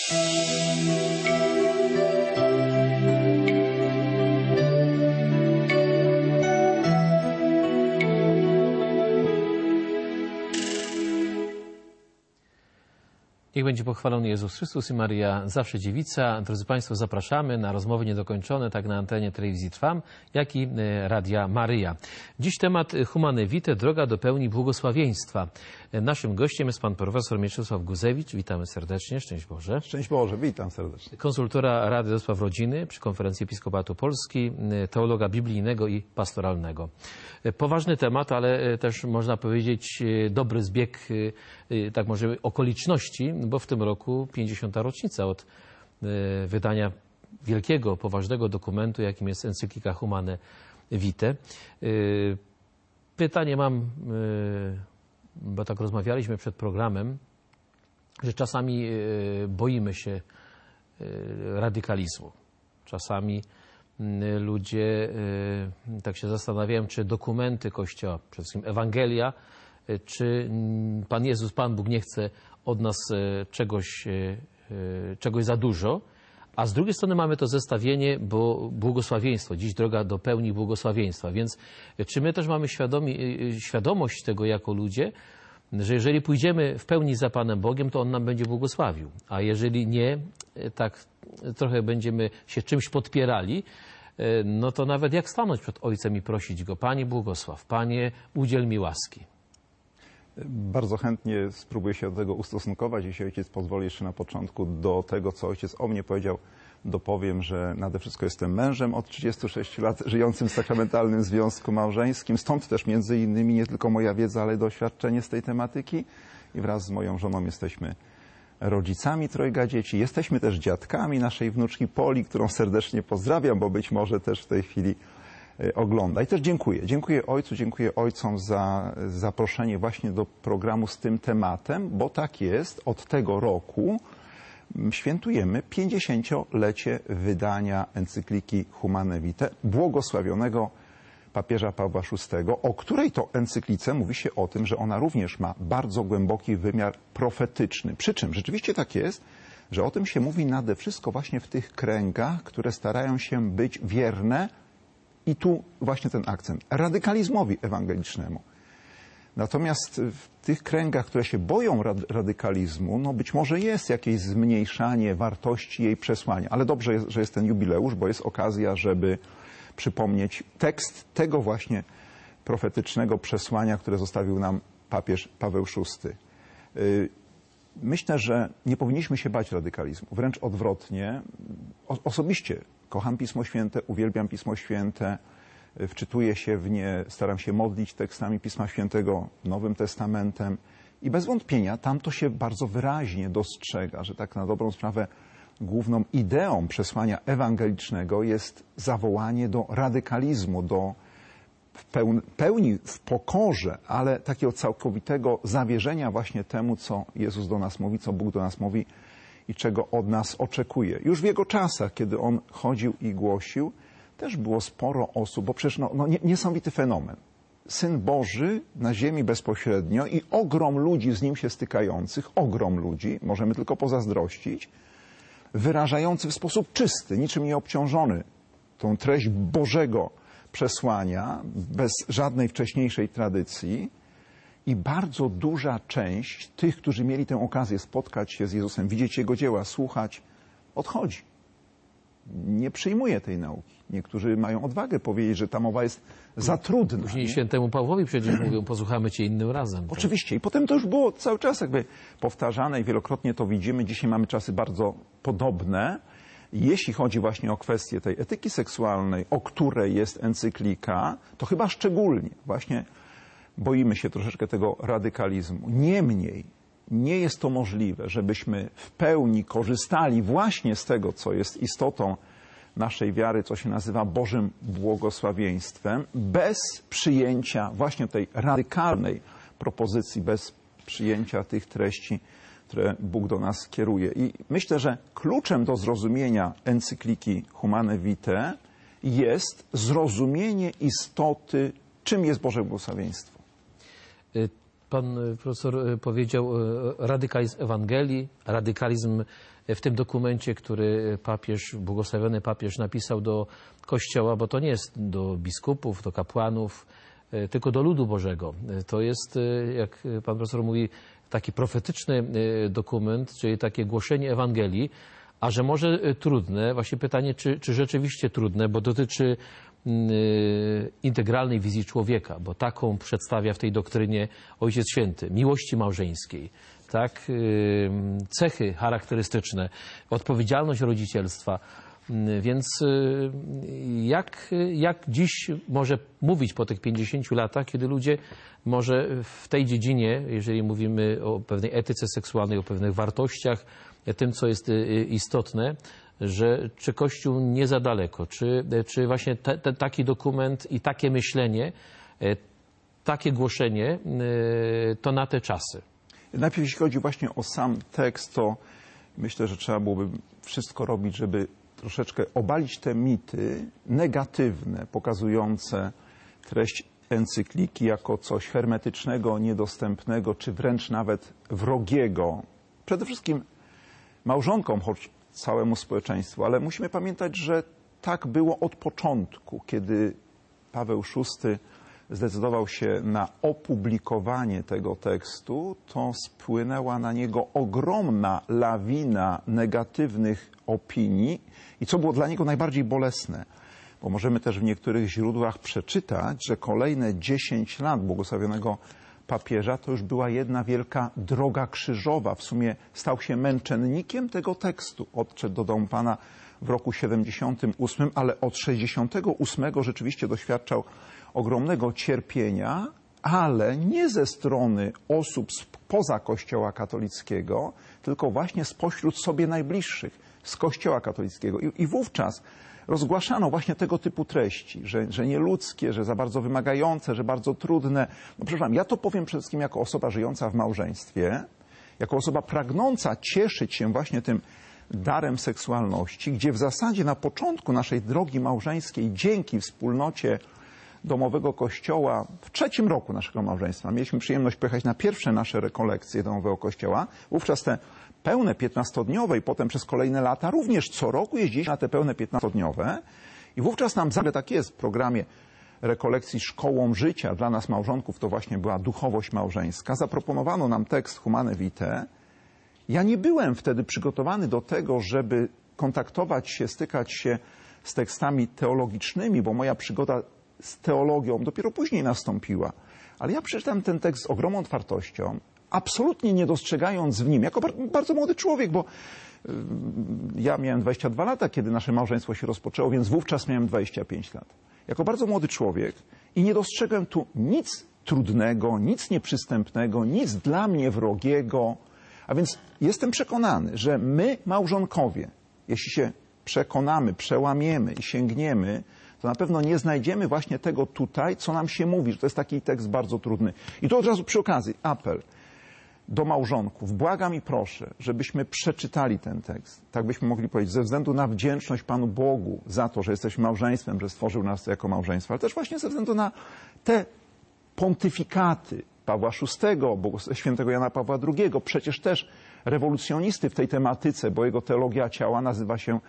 Niech będzie pochwalony Jezus Chrystus i Maryja zawsze dziewica. Drodzy Państwo, zapraszamy na rozmowy niedokończone, tak na antenie telewizji Trwam, jak i Radia Maryja. Dziś temat Humane Vitae, droga do pełni błogosławieństwa. Naszym gościem jest pan profesor Mieczysław Guzewicz. Witamy serdecznie. Szczęść Boże. Szczęść Boże, witam serdecznie. Konsultora Rady do Spraw Rodziny przy Konferencji Episkopatu Polski, teologa biblijnego i pastoralnego. Poważny temat, ale też można powiedzieć dobry zbieg, tak może okoliczności, bo w tym roku 50. rocznica od wydania wielkiego, poważnego dokumentu, jakim jest encyklika Humane Vitae. Pytanie mam, bo tak rozmawialiśmy przed programem, że czasami boimy się radykalizmu. Czasami ludzie tak się zastanawiają, czy dokumenty Kościoła, przede wszystkim Ewangelia, czy Pan Jezus, Pan Bóg nie chce od nas czegoś za dużo, a z drugiej strony mamy to zestawienie, bo błogosławieństwo, dziś droga do pełni błogosławieństwa. Więc czy my też mamy świadomość tego jako ludzie, że jeżeli pójdziemy w pełni za Panem Bogiem, to On nam będzie błogosławił, a jeżeli nie, tak trochę będziemy się czymś podpierali, no to nawet jak stanąć przed Ojcem i prosić Go: Panie błogosław, Panie udziel mi łaski. Bardzo chętnie spróbuję się do tego ustosunkować. Jeśli ojciec pozwoli jeszcze na początku do tego, co ojciec o mnie powiedział, dopowiem, że nade wszystko jestem mężem od 36 lat, żyjącym w sakramentalnym związku małżeńskim. Stąd też między innymi nie tylko moja wiedza, ale doświadczenie z tej tematyki. I wraz z moją żoną jesteśmy rodzicami trojga dzieci. Jesteśmy też dziadkami naszej wnuczki Poli, którą serdecznie pozdrawiam, bo być może też w tej chwili ogląda. I też dziękuję. Dziękuję ojcu, dziękuję ojcom za zaproszenie właśnie do programu z tym tematem, bo tak jest, od tego roku świętujemy 50-lecie wydania encykliki Humane Vitae, błogosławionego papieża Pawła VI, o której to encyklice mówi się o tym, że ona również ma bardzo głęboki wymiar profetyczny. Przy czym rzeczywiście tak jest, że o tym się mówi nade wszystko właśnie w tych kręgach, które starają się być wierne, i tu właśnie ten akcent, radykalizmowi ewangelicznemu. Natomiast w tych kręgach, które się boją radykalizmu, no być może jest jakieś zmniejszanie wartości jej przesłania. Ale dobrze, że jest ten jubileusz, bo jest okazja, żeby przypomnieć tekst tego właśnie profetycznego przesłania, które zostawił nam papież Paweł VI. Myślę, że nie powinniśmy się bać radykalizmu. Wręcz odwrotnie. Osobiście kocham Pismo Święte, uwielbiam Pismo Święte, wczytuję się w nie, staram się modlić tekstami Pisma Świętego, Nowym Testamentem i bez wątpienia tam to się bardzo wyraźnie dostrzega, że tak na dobrą sprawę główną ideą przesłania ewangelicznego jest zawołanie do radykalizmu, do pełni w pokorze, ale takiego całkowitego zawierzenia właśnie temu, co Jezus do nas mówi, co Bóg do nas mówi i czego od nas oczekuje. Już w Jego czasach, kiedy On chodził i głosił, też było sporo osób, bo przecież niesamowity fenomen. Syn Boży na ziemi bezpośrednio i ogrom ludzi z Nim się stykających, ogrom ludzi, możemy tylko pozazdrościć, wyrażający w sposób czysty, niczym nie obciążony tą treść Bożego przesłania, bez żadnej wcześniejszej tradycji. I bardzo duża część tych, którzy mieli tę okazję spotkać się z Jezusem, widzieć Jego dzieła, słuchać, odchodzi. Nie przyjmuje tej nauki. Niektórzy mają odwagę powiedzieć, że ta mowa jest za trudna. Później świętemu Pawłowi przecież mówią: posłuchamy Cię innym razem. Tak? Oczywiście. I potem to już było cały czas jakby powtarzane i wielokrotnie to widzimy. Dzisiaj mamy czasy bardzo podobne. Jeśli chodzi właśnie o kwestię tej etyki seksualnej, o której jest encyklika, to chyba szczególnie właśnie boimy się troszeczkę tego radykalizmu. Niemniej nie jest to możliwe, żebyśmy w pełni korzystali właśnie z tego, co jest istotą naszej wiary, co się nazywa Bożym błogosławieństwem, bez przyjęcia właśnie tej radykalnej propozycji, bez przyjęcia tych treści, które Bóg do nas kieruje. I myślę, że kluczem do zrozumienia encykliki Humane Vitae jest zrozumienie istoty, czym jest Boże błogosławieństwo. Pan profesor powiedział radykalizm Ewangelii, radykalizm w tym dokumencie, który papież, błogosławiony papież napisał do Kościoła, bo to nie jest do biskupów, do kapłanów, tylko do ludu Bożego. To jest, jak pan profesor mówi, taki profetyczny dokument, czyli takie głoszenie Ewangelii, a że może trudne, właśnie pytanie, czy rzeczywiście trudne, bo dotyczy integralnej wizji człowieka, bo taką przedstawia w tej doktrynie Ojciec Święty, miłości małżeńskiej, tak, cechy charakterystyczne, odpowiedzialność rodzicielstwa. Więc jak dziś może mówić po tych 50 latach, kiedy ludzie może w tej dziedzinie, jeżeli mówimy o pewnej etyce seksualnej, o pewnych wartościach, tym, co jest istotne, że czy Kościół nie za daleko, czy właśnie taki dokument i takie myślenie, takie głoszenie to na te czasy? Najpierw jeśli chodzi właśnie o sam tekst, to myślę, że trzeba byłoby wszystko robić, żeby troszeczkę obalić te mity negatywne, pokazujące treść encykliki jako coś hermetycznego, niedostępnego, czy wręcz nawet wrogiego. Przede wszystkim małżonkom, choć całemu społeczeństwu, ale musimy pamiętać, że tak było od początku, kiedy Paweł VI zdecydował się na opublikowanie tego tekstu, to spłynęła na niego ogromna lawina negatywnych opinii i co było dla niego najbardziej bolesne, bo możemy też w niektórych źródłach przeczytać, że kolejne 10 lat błogosławionego papieża to już była jedna wielka droga krzyżowa. W sumie stał się męczennikiem tego tekstu. Odszedł do domu Pana w roku 78, ale od 68 rzeczywiście doświadczał ogromnego cierpienia, ale nie ze strony osób spoza Kościoła katolickiego, tylko właśnie spośród sobie najbliższych, z Kościoła katolickiego. I wówczas rozgłaszano właśnie tego typu treści, że nieludzkie, że za bardzo wymagające, że bardzo trudne. No przepraszam, ja to powiem przede wszystkim jako osoba żyjąca w małżeństwie, jako osoba pragnąca cieszyć się właśnie tym darem seksualności, gdzie w zasadzie na początku naszej drogi małżeńskiej, dzięki wspólnocie domowego kościoła, w 3. roku naszego małżeństwa, mieliśmy przyjemność pojechać na pierwsze nasze rekolekcje domowego kościoła, wówczas te pełne 15-dniowe i potem przez kolejne lata również co roku jeździliśmy na te pełne 15-dniowe i wówczas nam, tak jest w programie rekolekcji Szkołą Życia dla nas małżonków, to właśnie była duchowość małżeńska, zaproponowano nam tekst Humane Vitae. Ja nie byłem wtedy przygotowany do tego, żeby kontaktować się, stykać się z tekstami teologicznymi, bo moja przygoda z teologią dopiero później nastąpiła. Ale ja przeczytałem ten tekst z ogromną otwartością, absolutnie nie dostrzegając w nim, jako bardzo młody człowiek, bo ja miałem 22 lata, kiedy nasze małżeństwo się rozpoczęło, więc wówczas miałem 25 lat. Jako bardzo młody człowiek i nie dostrzegłem tu nic trudnego, nic nieprzystępnego, nic dla mnie wrogiego. A więc jestem przekonany, że my, małżonkowie, jeśli się przekonamy, przełamiemy i sięgniemy, to na pewno nie znajdziemy właśnie tego tutaj, co nam się mówi, że to jest taki tekst bardzo trudny. I tu od razu przy okazji apel do małżonków. Błagam i proszę, żebyśmy przeczytali ten tekst. Tak byśmy mogli powiedzieć, ze względu na wdzięczność Panu Bogu za to, że jesteśmy małżeństwem, że stworzył nas jako małżeństwo, ale też właśnie ze względu na te pontyfikaty Pawła VI, świętego Jana Pawła II, przecież też rewolucjonisty w tej tematyce, bo jego teologia ciała nazywa się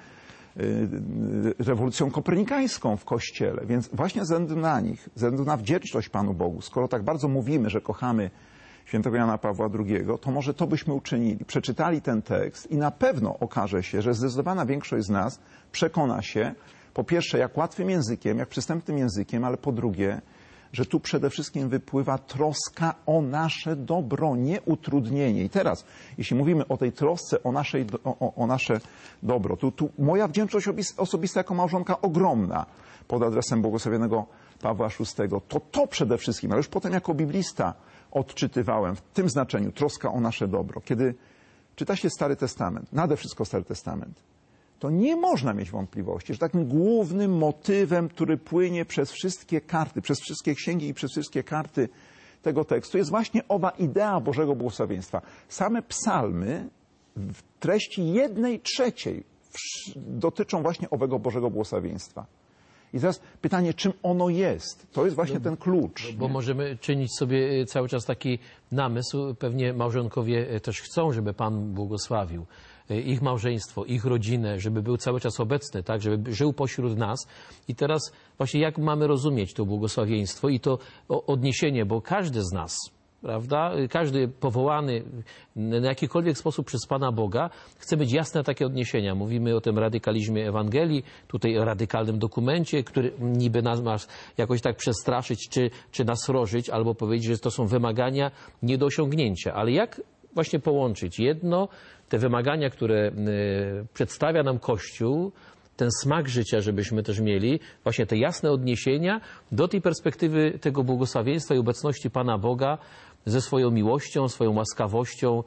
rewolucją kopernikańską w Kościele. Więc właśnie ze względu na nich, ze względu na wdzięczność Panu Bogu, skoro tak bardzo mówimy, że kochamy świętego Jana Pawła II, to może to byśmy uczynili. Przeczytali ten tekst i na pewno okaże się, że zdecydowana większość z nas przekona się, po pierwsze, jak łatwym językiem, jak przystępnym językiem, ale po drugie, że tu przede wszystkim wypływa troska o nasze dobro, nie utrudnienie. I teraz, jeśli mówimy o tej trosce o nasze dobro, tu moja wdzięczność osobista jako małżonka ogromna pod adresem błogosławionego Pawła VI, to przede wszystkim, ale już potem jako biblista odczytywałem w tym znaczeniu troska o nasze dobro. Kiedy czyta się Stary Testament, nade wszystko Stary Testament, to nie można mieć wątpliwości, że takim głównym motywem, który płynie przez wszystkie karty, przez wszystkie księgi i przez wszystkie karty tego tekstu jest właśnie owa idea Bożego błogosławieństwa. Same psalmy w treści 1/3 dotyczą właśnie owego Bożego błogosławieństwa. I teraz pytanie, czym ono jest? To jest właśnie ten klucz. Bo możemy czynić sobie cały czas taki namysł, pewnie małżonkowie też chcą, żeby Pan błogosławił ich małżeństwo, ich rodzinę, żeby był cały czas obecny, tak, żeby żył pośród nas. I teraz właśnie jak mamy rozumieć to błogosławieństwo i to odniesienie, bo każdy z nas, prawda, każdy powołany na jakikolwiek sposób przez Pana Boga chce mieć jasne takie odniesienia. Mówimy o tym radykalizmie Ewangelii, tutaj o radykalnym dokumencie, który niby nas ma jakoś tak przestraszyć, czy nasrożyć, albo powiedzieć, że to są wymagania nie do osiągnięcia. Ale jak właśnie połączyć jedno, te wymagania, które przedstawia nam Kościół, ten smak życia, żebyśmy też mieli, właśnie te jasne odniesienia do tej perspektywy tego błogosławieństwa i obecności Pana Boga ze swoją miłością, swoją łaskawością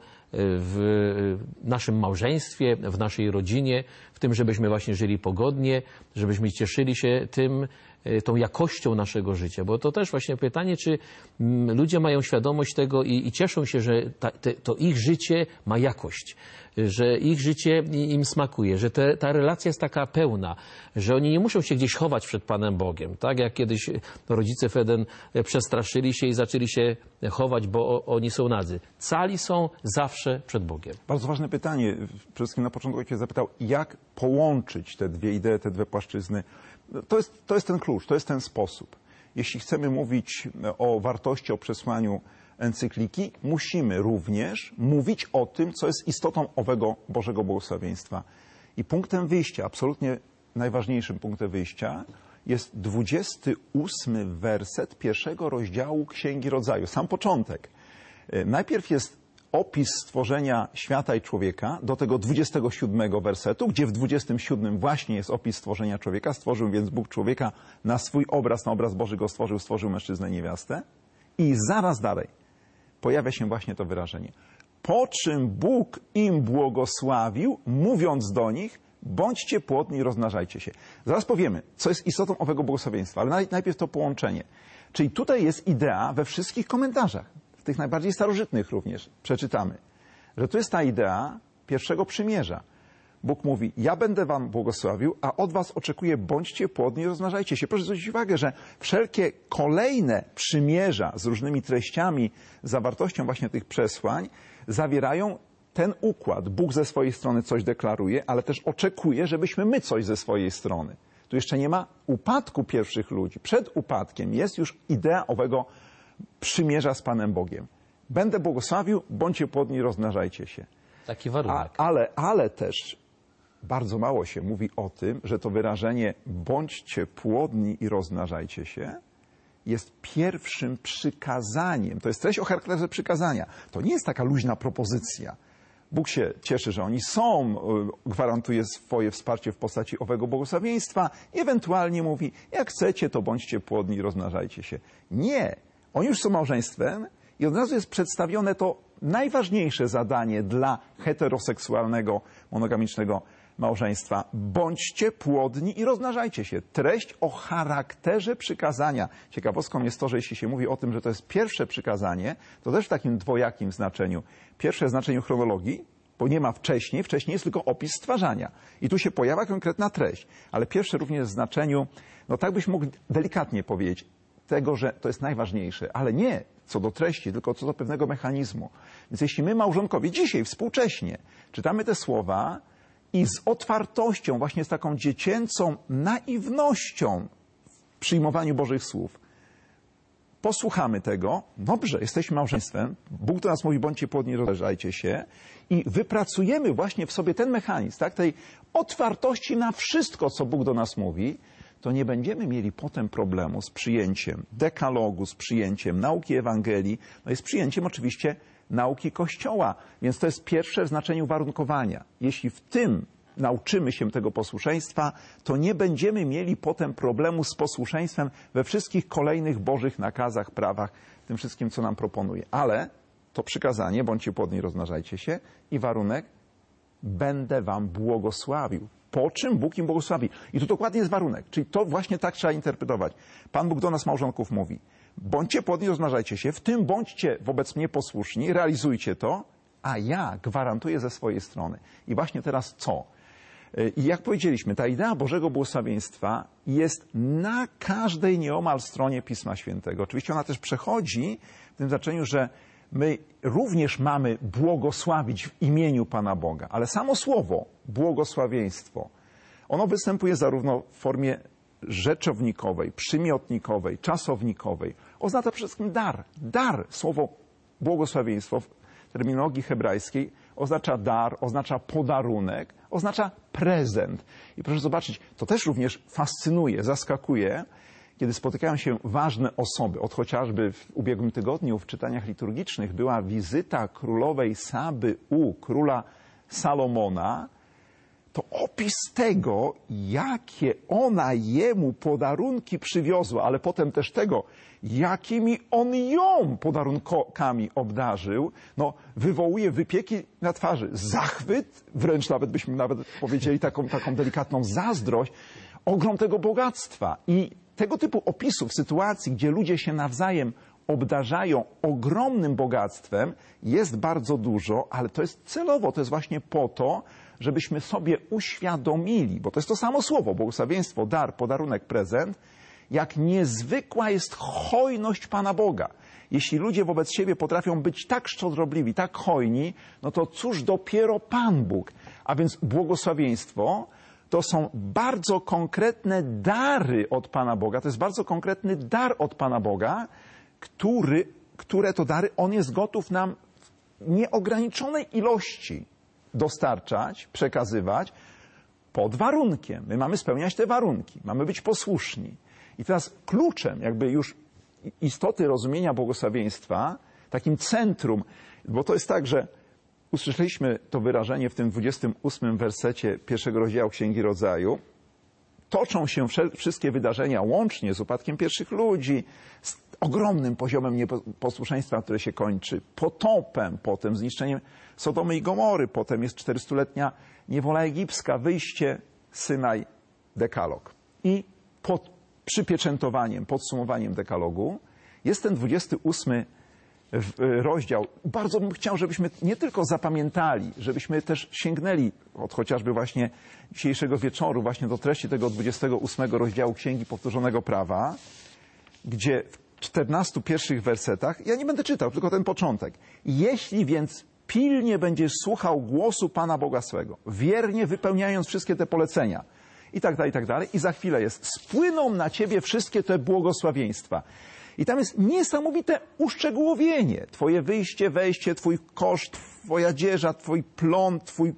w naszym małżeństwie, w naszej rodzinie, w tym, żebyśmy właśnie żyli pogodnie, żebyśmy cieszyli się tym, tą jakością naszego życia. Bo to też właśnie pytanie, czy ludzie mają świadomość tego i cieszą się, że to ich życie ma jakość, że ich życie im smakuje, że ta relacja jest taka pełna, że oni nie muszą się gdzieś chować przed Panem Bogiem. Tak jak kiedyś rodzice w Eden przestraszyli się i zaczęli się chować, bo oni są nadzy. Cali są zawsze przed Bogiem. Bardzo ważne pytanie. Przede wszystkim na początku ojciec zapytał, jak połączyć te dwie idee, te dwie płaszczyzny. To jest ten klucz, to jest ten sposób. Jeśli chcemy mówić o wartości, o przesłaniu encykliki, musimy również mówić o tym, co jest istotą owego Bożego błogosławieństwa. I punktem wyjścia, absolutnie najważniejszym punktem wyjścia jest 28 werset 1 rozdziału Księgi Rodzaju, sam początek. Najpierw jest opis stworzenia świata i człowieka do tego 27 wersetu, gdzie w 27 właśnie jest opis stworzenia człowieka. Stworzył więc Bóg człowieka na swój obraz, na obraz Boży go stworzył mężczyznę i niewiastę. I zaraz dalej pojawia się właśnie to wyrażenie. Po czym Bóg im błogosławił, mówiąc do nich, bądźcie płodni i rozmnażajcie się. Zaraz powiemy, co jest istotą owego błogosławieństwa, ale najpierw to połączenie. Czyli tutaj jest idea we wszystkich komentarzach, w tych najbardziej starożytnych również przeczytamy, że tu jest ta idea pierwszego przymierza. Bóg mówi, ja będę wam błogosławił, a od was oczekuję, bądźcie płodni i rozmnażajcie się. Proszę zwrócić uwagę, że wszelkie kolejne przymierza z różnymi treściami, zawartością właśnie tych przesłań, zawierają ten układ. Bóg ze swojej strony coś deklaruje, ale też oczekuje, żebyśmy my coś ze swojej strony. Tu jeszcze nie ma upadku pierwszych ludzi. Przed upadkiem jest już idea owego przymierza z Panem Bogiem. Będę błogosławił, bądźcie płodni i rozmnażajcie się. Taki warunek. Ale też bardzo mało się mówi o tym, że to wyrażenie bądźcie płodni i rozmnażajcie się jest pierwszym przykazaniem. To jest treść o charakterze przykazania. To nie jest taka luźna propozycja. Bóg się cieszy, że oni są, gwarantuje swoje wsparcie w postaci owego błogosławieństwa i ewentualnie mówi, jak chcecie, to bądźcie płodni i rozmnażajcie się. Nie. Oni już są małżeństwem i od razu jest przedstawione to najważniejsze zadanie dla heteroseksualnego, monogamicznego małżeństwa. Bądźcie płodni i rozmnażajcie się. Treść o charakterze przykazania. Ciekawostką jest to, że jeśli się mówi o tym, że to jest pierwsze przykazanie, to też w takim dwojakim znaczeniu. Pierwsze w znaczeniu chronologii, bo nie ma wcześniej. Wcześniej jest tylko opis stwarzania. I tu się pojawia konkretna treść. Ale pierwsze również w znaczeniu, no tak byśmy mogli delikatnie powiedzieć, tego, że to jest najważniejsze, ale nie co do treści, tylko co do pewnego mechanizmu. Więc jeśli my, małżonkowie, dzisiaj, współcześnie, czytamy te słowa i z otwartością, właśnie z taką dziecięcą naiwnością w przyjmowaniu Bożych słów, posłuchamy tego, dobrze, jesteśmy małżeństwem, Bóg do nas mówi, bądźcie płodni, rozmnażajcie się i wypracujemy właśnie w sobie ten mechanizm, tak, tej otwartości na wszystko, co Bóg do nas mówi, to nie będziemy mieli potem problemu z przyjęciem dekalogu, z przyjęciem nauki Ewangelii, no i z przyjęciem oczywiście nauki Kościoła. Więc to jest pierwsze w znaczeniu warunkowania. Jeśli w tym nauczymy się tego posłuszeństwa, to nie będziemy mieli potem problemu z posłuszeństwem we wszystkich kolejnych Bożych nakazach, prawach, tym wszystkim, co nam proponuje. Ale to przykazanie, bądźcie płodni, rozmnażajcie się i warunek, będę wam błogosławił. Po czym Bóg im błogosławi. I tu dokładnie jest warunek. Czyli to właśnie tak trzeba interpretować. Pan Bóg do nas, małżonków, mówi, bądźcie płodni, rozmnażajcie się, w tym bądźcie wobec mnie posłuszni, realizujcie to, a ja gwarantuję ze swojej strony. I właśnie teraz co? I jak powiedzieliśmy, ta idea Bożego błogosławieństwa jest na każdej nieomal stronie Pisma Świętego. Oczywiście ona też przechodzi w tym znaczeniu, że my również mamy błogosławić w imieniu Pana Boga, ale samo słowo błogosławieństwo, ono występuje zarówno w formie rzeczownikowej, przymiotnikowej, czasownikowej. Oznacza przede wszystkim dar. Dar, słowo błogosławieństwo w terminologii hebrajskiej oznacza dar, oznacza podarunek, oznacza prezent. I proszę zobaczyć, to też również fascynuje, zaskakuje, kiedy spotykają się ważne osoby. Od chociażby w ubiegłym tygodniu w czytaniach liturgicznych była wizyta królowej Saby u króla Salomona, to opis tego, jakie ona jemu podarunki przywiozła, ale potem też tego, jakimi on ją podarunkami obdarzył, no, wywołuje wypieki na twarzy, zachwyt, wręcz nawet byśmy powiedzieli taką delikatną zazdrość, ogrom tego bogactwa. I tego typu opisów sytuacji, gdzie ludzie się nawzajem obdarzają ogromnym bogactwem, jest bardzo dużo, ale to jest celowo, to jest właśnie po to, żebyśmy sobie uświadomili, bo to jest to samo słowo, błogosławieństwo, dar, podarunek, prezent, jak niezwykła jest hojność Pana Boga. Jeśli ludzie wobec siebie potrafią być tak szczodrobliwi, tak hojni, no to cóż dopiero Pan Bóg. A więc błogosławieństwo to są bardzo konkretne dary od Pana Boga, to jest bardzo konkretny dar od Pana Boga, które to dary On jest gotów nam w nieograniczonej ilości dostarczać, przekazywać pod warunkiem. My mamy spełniać te warunki, mamy być posłuszni. I teraz kluczem jakby już istoty rozumienia błogosławieństwa, takim centrum, bo to jest tak, że usłyszeliśmy to wyrażenie w tym 28 wersecie pierwszego rozdziału Księgi Rodzaju. Toczą się wszystkie wydarzenia łącznie z upadkiem pierwszych ludzi, z ogromnym poziomem nieposłuszeństwa, które się kończy potopem, potem zniszczeniem Sodomy i Gomory, potem jest 400-letnia niewola egipska, wyjście, Synaj, dekalog. I pod przypieczętowaniem, podsumowaniem dekalogu jest ten 28 rozdział. Bardzo bym chciał, żebyśmy nie tylko zapamiętali, żebyśmy też sięgnęli od chociażby właśnie dzisiejszego wieczoru właśnie do treści tego 28 rozdziału Księgi Powtórzonego Prawa, gdzie w 14 pierwszych wersetach, ja nie będę czytał, tylko ten początek. Jeśli więc pilnie będziesz słuchał głosu Pana Boga swego, wiernie wypełniając wszystkie te polecenia, i tak dalej, i za chwilę jest, spłyną na ciebie wszystkie te błogosławieństwa. I tam jest niesamowite uszczegółowienie. Twoje wyjście, wejście, twój koszt, twoja dzieża, twój plon, twój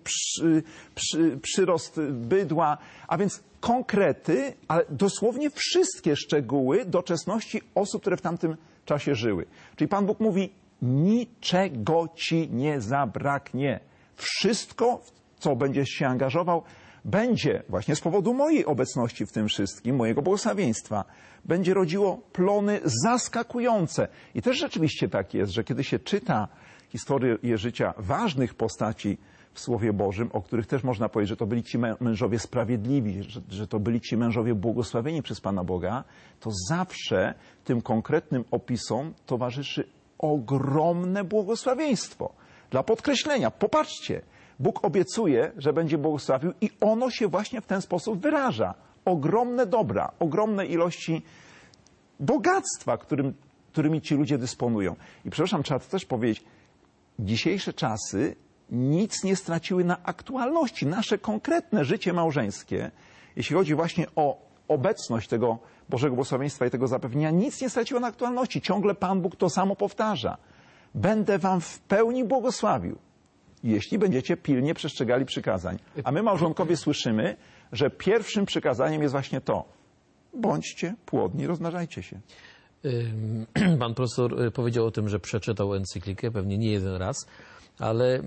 przyrost bydła, a więc konkrety, ale dosłownie wszystkie szczegóły doczesności osób, które w tamtym czasie żyły. Czyli Pan Bóg mówi, niczego ci nie zabraknie. Wszystko, w co będziesz się angażował, będzie właśnie z powodu mojej obecności w tym wszystkim, mojego błogosławieństwa, będzie rodziło plony zaskakujące. I też rzeczywiście tak jest, że kiedy się czyta historię życia ważnych postaci w Słowie Bożym, o których też można powiedzieć, że to byli ci mężowie sprawiedliwi, że to byli ci mężowie błogosławieni przez Pana Boga, to zawsze tym konkretnym opisom towarzyszy ogromne błogosławieństwo. Dla podkreślenia, popatrzcie, Bóg obiecuje, że będzie błogosławił i ono się właśnie w ten sposób wyraża. Ogromne dobra, ogromne ilości bogactwa, którymi ci ludzie dysponują. I przepraszam, trzeba to też powiedzieć, dzisiejsze czasy nic nie straciły na aktualności. Nasze konkretne życie małżeńskie, jeśli chodzi właśnie o obecność tego Bożego błogosławieństwa i tego zapewnienia, nic nie straciło na aktualności. Ciągle Pan Bóg to samo powtarza. Będę wam w pełni błogosławił, jeśli będziecie pilnie przestrzegali przykazań. A my, małżonkowie, słyszymy, że pierwszym przykazaniem jest właśnie to. Bądźcie płodni, rozmnażajcie się. Pan profesor powiedział o tym, że przeczytał encyklikę, pewnie nie jeden raz, ale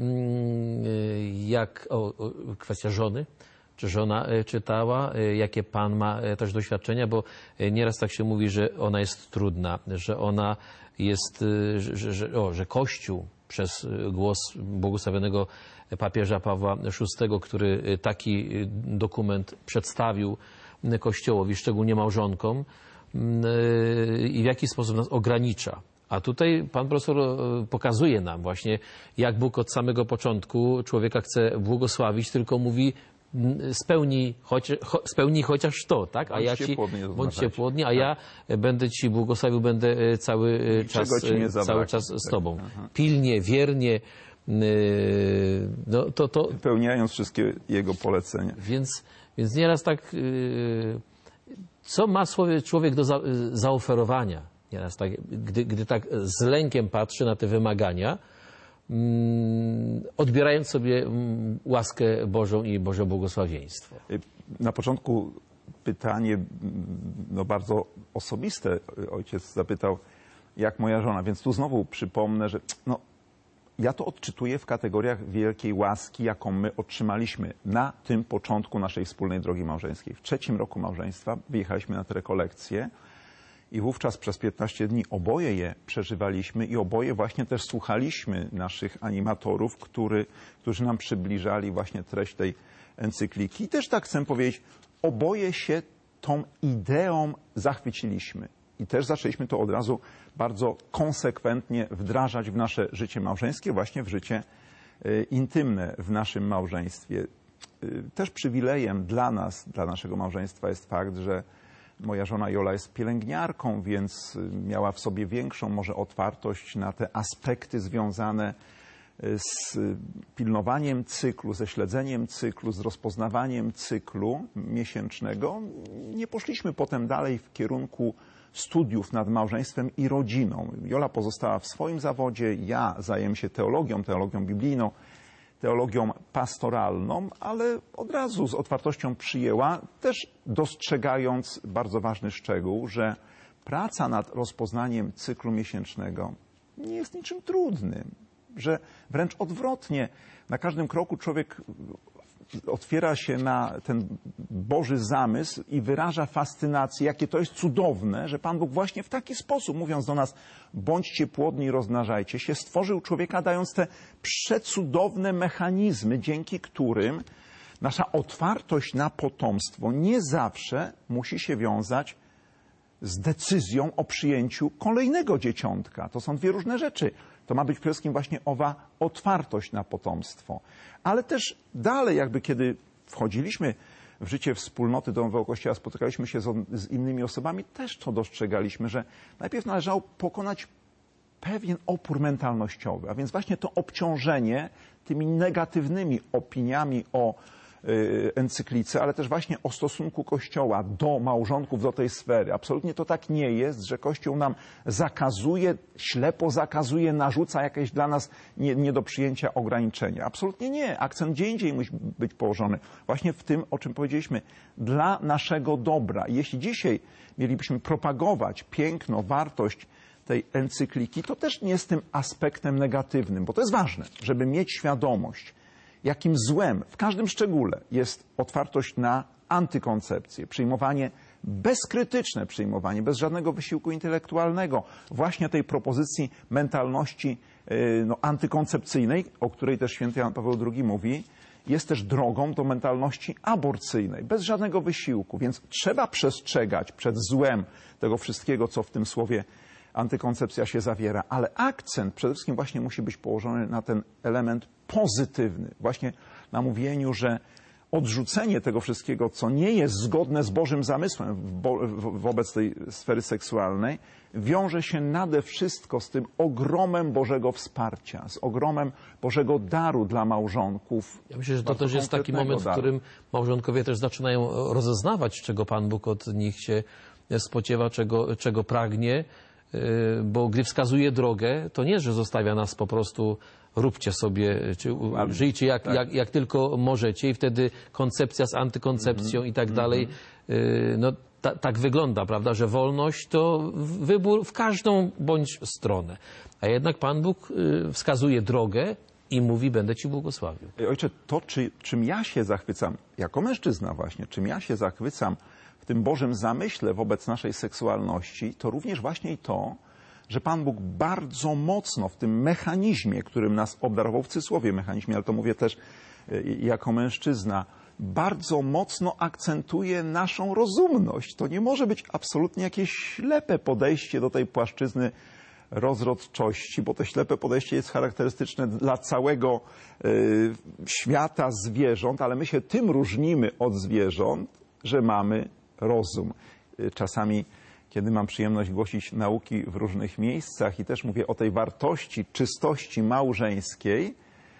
kwestia żony, czy żona czytała, jakie pan ma też doświadczenia, bo nieraz tak się mówi, że ona jest trudna, że ona jest, że Kościół przez głos błogosławionego papieża Pawła VI, który taki dokument przedstawił Kościołowi, szczególnie małżonkom, i w jaki sposób nas ogranicza. A tutaj pan profesor pokazuje nam właśnie, jak Bóg od samego początku człowieka chce błogosławić, tylko mówi, spełnij chociaż to, tak? A ja ci bądźcie płodni, a ja będę ci błogosławił, będę cały czas z tobą. Pilnie, wiernie, no to wypełniając wszystkie jego polecenia. Więc nieraz tak, co ma człowiek do zaoferowania? Nieraz tak, gdy tak z lękiem patrzy na te wymagania, odbierając sobie łaskę Bożą i Boże błogosławieństwo. Na początku pytanie bardzo osobiste. Ojciec zapytał, jak moja żona, więc tu znowu przypomnę, że ja to odczytuję w kategoriach wielkiej łaski, jaką my otrzymaliśmy na tym początku naszej wspólnej drogi małżeńskiej. W 3. roku małżeństwa wyjechaliśmy na te rekolekcje i wówczas przez 15 dni oboje je przeżywaliśmy i oboje właśnie też słuchaliśmy naszych animatorów, którzy nam przybliżali właśnie treść tej encykliki. I też tak chcę powiedzieć, oboje się tą ideą zachwyciliśmy. I też zaczęliśmy to od razu bardzo konsekwentnie wdrażać w nasze życie małżeńskie, właśnie w życie intymne w naszym małżeństwie. Też przywilejem dla nas, dla naszego małżeństwa jest fakt, że moja żona Jola jest pielęgniarką, więc miała w sobie większą może otwartość na te aspekty związane z pilnowaniem cyklu, ze śledzeniem cyklu, z rozpoznawaniem cyklu miesięcznego. Nie poszliśmy potem dalej w kierunku studiów nad małżeństwem i rodziną. Jola pozostała w swoim zawodzie, ja zajęłem się teologią biblijną, teologią pastoralną, ale od razu z otwartością przyjęła, też dostrzegając bardzo ważny szczegół, że praca nad rozpoznaniem cyklu miesięcznego nie jest niczym trudnym, że wręcz odwrotnie, na każdym kroku człowiek otwiera się na ten Boży zamysł i wyraża fascynację, jakie to jest cudowne, że Pan Bóg właśnie w taki sposób, mówiąc do nas, bądźcie płodni i rozmnażajcie się, stworzył człowieka, dając te przecudowne mechanizmy, dzięki którym nasza otwartość na potomstwo nie zawsze musi się wiązać z decyzją o przyjęciu kolejnego dzieciątka. To są dwie różne rzeczy. To ma być przede wszystkim właśnie owa otwartość na potomstwo. Ale też dalej, kiedy wchodziliśmy w życie wspólnoty domowego Kościoła, spotykaliśmy się z innymi osobami, też to dostrzegaliśmy, że najpierw należało pokonać pewien opór mentalnościowy, a więc właśnie to obciążenie tymi negatywnymi opiniami o encyklice, ale też właśnie o stosunku Kościoła do małżonków, do tej sfery. Absolutnie to tak nie jest, że Kościół nam zakazuje, ślepo zakazuje, narzuca jakieś dla nas nie do przyjęcia ograniczenia. Absolutnie nie. Akcent gdzie indziej musi być położony. Właśnie w tym, o czym powiedzieliśmy, dla naszego dobra. I jeśli dzisiaj mielibyśmy propagować piękno, wartość tej encykliki, to też nie jest tym aspektem negatywnym, bo to jest ważne, żeby mieć świadomość, jakim złem w każdym szczególe jest otwartość na antykoncepcję, przyjmowanie, bezkrytyczne przyjmowanie, bez żadnego wysiłku intelektualnego właśnie tej propozycji mentalności antykoncepcyjnej, o której też święty Jan Paweł II mówi, jest też drogą do mentalności aborcyjnej, bez żadnego wysiłku. Więc trzeba przestrzegać przed złem tego wszystkiego, co w tym słowie antykoncepcja się zawiera, ale akcent przede wszystkim właśnie musi być położony na ten element pozytywny. Właśnie na mówieniu, że odrzucenie tego wszystkiego, co nie jest zgodne z Bożym zamysłem wobec tej sfery seksualnej, wiąże się nade wszystko z tym ogromem Bożego wsparcia, z ogromem Bożego daru dla małżonków. Ja myślę, że to też jest taki moment, w którym małżonkowie też zaczynają rozeznawać, czego Pan Bóg od nich się spodziewa, czego pragnie, bo gdy wskazuje drogę, to nie, że zostawia nas po prostu róbcie sobie, czy żyjcie jak tylko możecie i wtedy koncepcja z antykoncepcją i tak dalej. Tak wygląda, prawda, że wolność to wybór w każdą bądź stronę. A jednak Pan Bóg wskazuje drogę i mówi, będę Ci błogosławił. Ojcze, to czym ja się zachwycam, jako mężczyzna właśnie, czym ja się zachwycam w tym Bożym zamyśle wobec naszej seksualności, to również właśnie i to, że Pan Bóg bardzo mocno w tym mechanizmie, którym nas obdarował, w cudzysłowie mechanizmie, ale to mówię też jako mężczyzna, bardzo mocno akcentuje naszą rozumność. To nie może być absolutnie jakieś ślepe podejście do tej płaszczyzny rozrodczości, bo to ślepe podejście jest charakterystyczne dla całego świata zwierząt, ale my się tym różnimy od zwierząt, że mamy rozum. Czasami, kiedy mam przyjemność głosić nauki w różnych miejscach i też mówię o tej wartości, czystości małżeńskiej,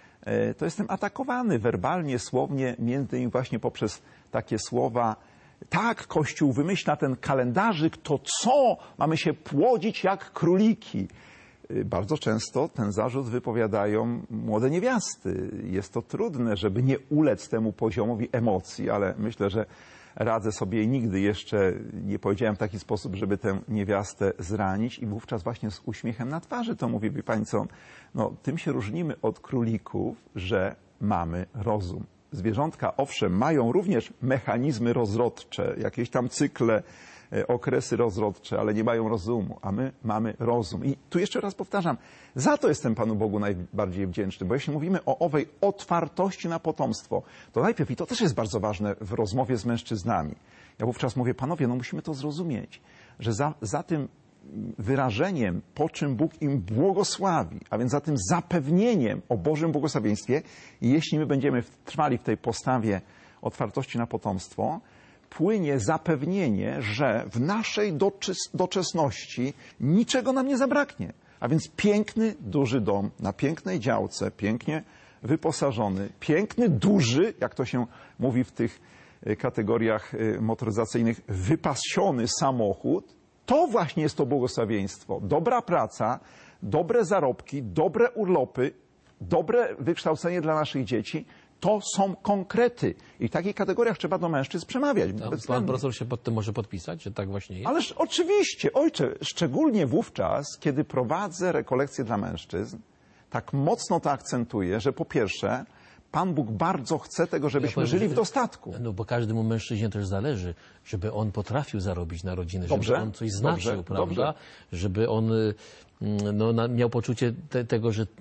to jestem atakowany werbalnie, słownie, między innymi właśnie poprzez takie słowa: tak, Kościół wymyśla ten kalendarzyk, to co? Mamy się płodzić jak króliki. Bardzo często ten zarzut wypowiadają młode niewiasty. Jest to trudne, żeby nie ulec temu poziomowi emocji, ale myślę, że radzę sobie i nigdy jeszcze nie powiedziałem w taki sposób, żeby tę niewiastę zranić, i wówczas właśnie z uśmiechem na twarzy to mówię: wie pani co, no, tym się różnimy od królików, że mamy rozum. Zwierzątka, owszem, mają również mechanizmy rozrodcze, jakieś tam cykle, okresy rozrodcze, ale nie mają rozumu, a my mamy rozum. I tu jeszcze raz powtarzam, za to jestem Panu Bogu najbardziej wdzięczny, bo jeśli mówimy o owej otwartości na potomstwo, to najpierw, i to też jest bardzo ważne w rozmowie z mężczyznami, ja wówczas mówię: panowie, no musimy to zrozumieć, że za tym wyrażeniem, po czym Bóg im błogosławi, a więc za tym zapewnieniem o Bożym błogosławieństwie, i jeśli my będziemy trwali w tej postawie otwartości na potomstwo, płynie zapewnienie, że w naszej doczesności niczego nam nie zabraknie. A więc piękny, duży dom na pięknej działce, pięknie wyposażony, piękny, duży, jak to się mówi w tych kategoriach motoryzacyjnych, wypasiony samochód. To właśnie jest to błogosławieństwo. Dobra praca, dobre zarobki, dobre urlopy, dobre wykształcenie dla naszych dzieci. To są konkrety. I w takich kategoriach trzeba do mężczyzn przemawiać. Pan profesor się pod tym może podpisać, że tak właśnie jest? Ależ oczywiście, ojcze, szczególnie wówczas, kiedy prowadzę rekolekcje dla mężczyzn, tak mocno to akcentuję, że po pierwsze, Pan Bóg bardzo chce tego, żebyśmy żyli w dostatku. No bo każdemu mężczyźnie też zależy, żeby on potrafił zarobić na rodzinę, Dobrze, żeby on coś znaczył, dobrze, prawda? dobrze. Żeby on miał poczucie tego, że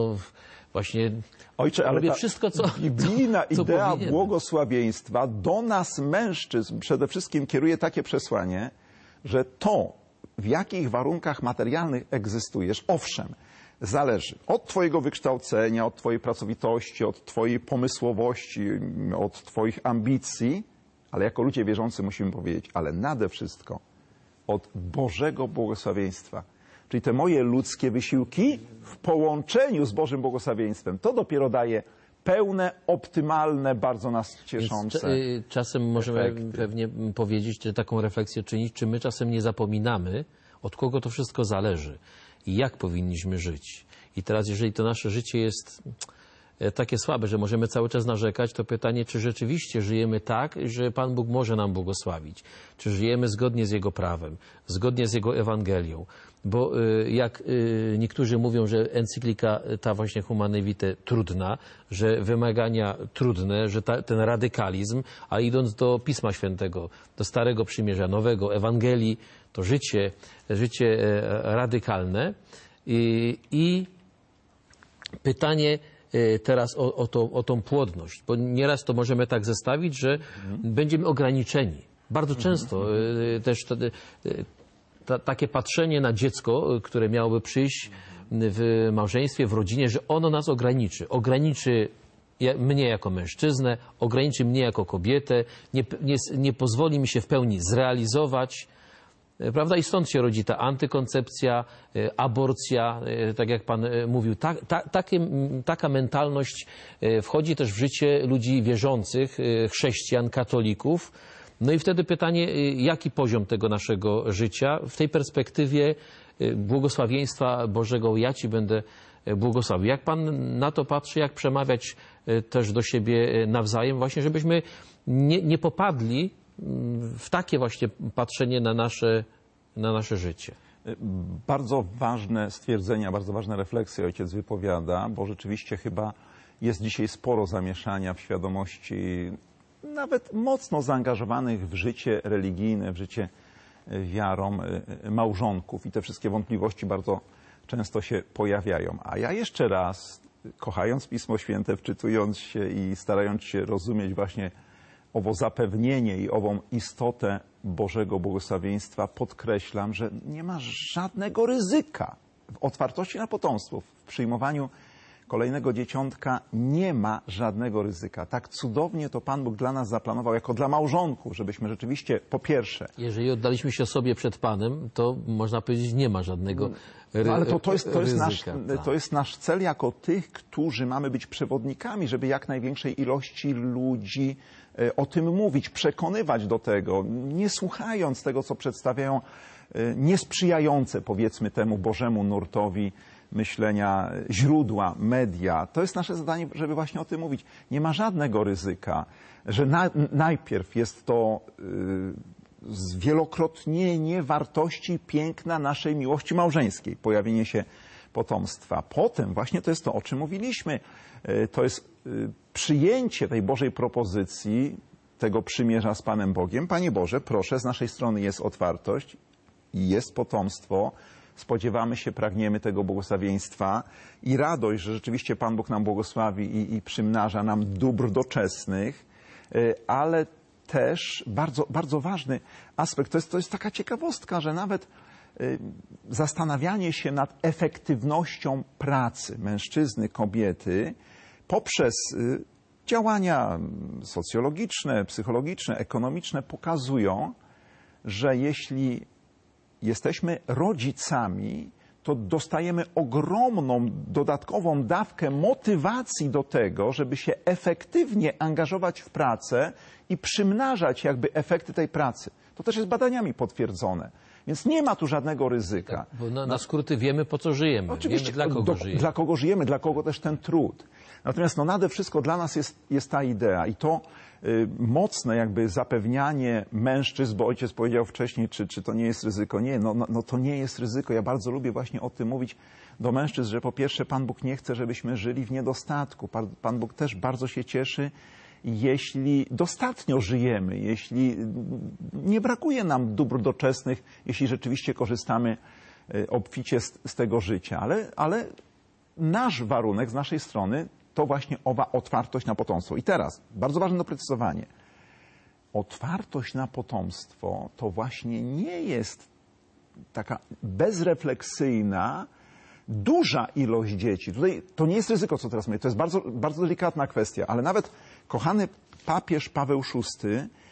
właśnie Ojcze, ale robię wszystko, co biblijna co idea powinienem. błogosławieństwa do nas, mężczyzn, przede wszystkim kieruje takie przesłanie, że to, w jakich warunkach materialnych egzystujesz, owszem, zależy od Twojego wykształcenia, od Twojej pracowitości, od Twojej pomysłowości, od Twoich ambicji, ale jako ludzie wierzący musimy powiedzieć, ale nade wszystko od Bożego błogosławieństwa. Czyli te moje ludzkie wysiłki w połączeniu z Bożym błogosławieństwem, to dopiero daje pełne, optymalne, bardzo nas cieszące czasem możemy efekty. pewnie powiedzieć, czy taką refleksję czynić, czy my czasem nie zapominamy, od kogo to wszystko zależy i jak powinniśmy żyć. I teraz, jeżeli to nasze życie jest takie słabe, że możemy cały czas narzekać, to pytanie, czy rzeczywiście żyjemy tak, że Pan Bóg może nam błogosławić. Czy żyjemy zgodnie z Jego prawem, zgodnie z Jego Ewangelią. Bo jak niektórzy mówią, że encyklika ta właśnie Humanae Vitae trudna, że wymagania trudne, że ten radykalizm, a idąc do Pisma Świętego, do Starego Przymierza, Nowego, Ewangelii, to życie radykalne. I pytanie teraz o tą płodność, bo nieraz to możemy tak zestawić, że będziemy ograniczeni. Bardzo często też takie patrzenie na dziecko, które miałoby przyjść w małżeństwie, w rodzinie, że ono nas ograniczy. Ograniczy mnie jako mężczyznę, ograniczy mnie jako kobietę, nie pozwoli mi się w pełni zrealizować. Prawda? I stąd się rodzi ta antykoncepcja, aborcja, tak jak Pan mówił. Taka mentalność wchodzi też w życie ludzi wierzących, chrześcijan, katolików. No i wtedy pytanie, jaki poziom tego naszego życia w tej perspektywie błogosławieństwa Bożego, ja Ci będę błogosławił. Jak Pan na to patrzy, jak przemawiać też do siebie nawzajem, właśnie żebyśmy nie popadli w takie właśnie patrzenie na nasze życie. Bardzo ważne stwierdzenia, bardzo ważne refleksje ojciec wypowiada, bo rzeczywiście chyba jest dzisiaj sporo zamieszania w świadomości nawet mocno zaangażowanych w życie religijne, w życie wiarą małżonków, i te wszystkie wątpliwości bardzo często się pojawiają. A ja jeszcze raz, kochając Pismo Święte, wczytując się i starając się rozumieć właśnie owo zapewnienie i ową istotę Bożego błogosławieństwa, podkreślam, że nie ma żadnego ryzyka, w otwartości na potomstwo, w przyjmowaniu kolejnego dzieciątka nie ma żadnego ryzyka. Tak cudownie to Pan Bóg dla nas zaplanował, jako dla małżonków, żebyśmy rzeczywiście, po pierwsze... Jeżeli oddaliśmy się sobie przed Panem, to można powiedzieć, nie ma żadnego ryzyka. Ale to jest nasz cel jako tych, którzy mamy być przewodnikami, żeby jak największej ilości ludzi o tym mówić, przekonywać do tego, nie słuchając tego, co przedstawiają niesprzyjające, powiedzmy, temu Bożemu nurtowi myślenia źródła, media. To jest nasze zadanie, żeby właśnie o tym mówić. Nie ma żadnego ryzyka, że najpierw jest to zwielokrotnienie wartości piękna naszej miłości małżeńskiej, pojawienie się potomstwa. Potem właśnie to jest to, o czym mówiliśmy. To jest przyjęcie tej Bożej propozycji, tego przymierza z Panem Bogiem. Panie Boże, proszę, z naszej strony jest otwartość, jest potomstwo, spodziewamy się, pragniemy tego błogosławieństwa i radość, że rzeczywiście Pan Bóg nam błogosławi i przymnaża nam dóbr doczesnych, ale też bardzo, bardzo ważny aspekt, to jest taka ciekawostka, że nawet zastanawianie się nad efektywnością pracy mężczyzny, kobiety poprzez działania socjologiczne, psychologiczne, ekonomiczne pokazują, że jeśli jesteśmy rodzicami, to dostajemy ogromną dodatkową dawkę motywacji do tego, żeby się efektywnie angażować w pracę i przymnażać jakby efekty tej pracy. To też jest badaniami potwierdzone. Więc nie ma tu żadnego ryzyka. Tak, bo na skróty wiemy, po co żyjemy. Oczywiście, wiemy, dla kogo żyjemy, dla kogo też ten trud. Natomiast nade wszystko dla nas jest ta idea i to mocne jakby zapewnianie mężczyzn, bo ojciec powiedział wcześniej, czy to nie jest ryzyko. Nie, no to nie jest ryzyko. Ja bardzo lubię właśnie o tym mówić do mężczyzn, że po pierwsze Pan Bóg nie chce, żebyśmy żyli w niedostatku. Pan Bóg też bardzo się cieszy, jeśli dostatnio żyjemy, jeśli nie brakuje nam dóbr doczesnych, jeśli rzeczywiście korzystamy obficie z tego życia. Ale nasz warunek z naszej strony to właśnie owa otwartość na potomstwo. I teraz, bardzo ważne doprecyzowanie. Otwartość na potomstwo to właśnie nie jest taka bezrefleksyjna, duża ilość dzieci. Tutaj to nie jest ryzyko, co teraz mówię. To jest bardzo, bardzo delikatna kwestia, ale nawet kochany papież Paweł VI,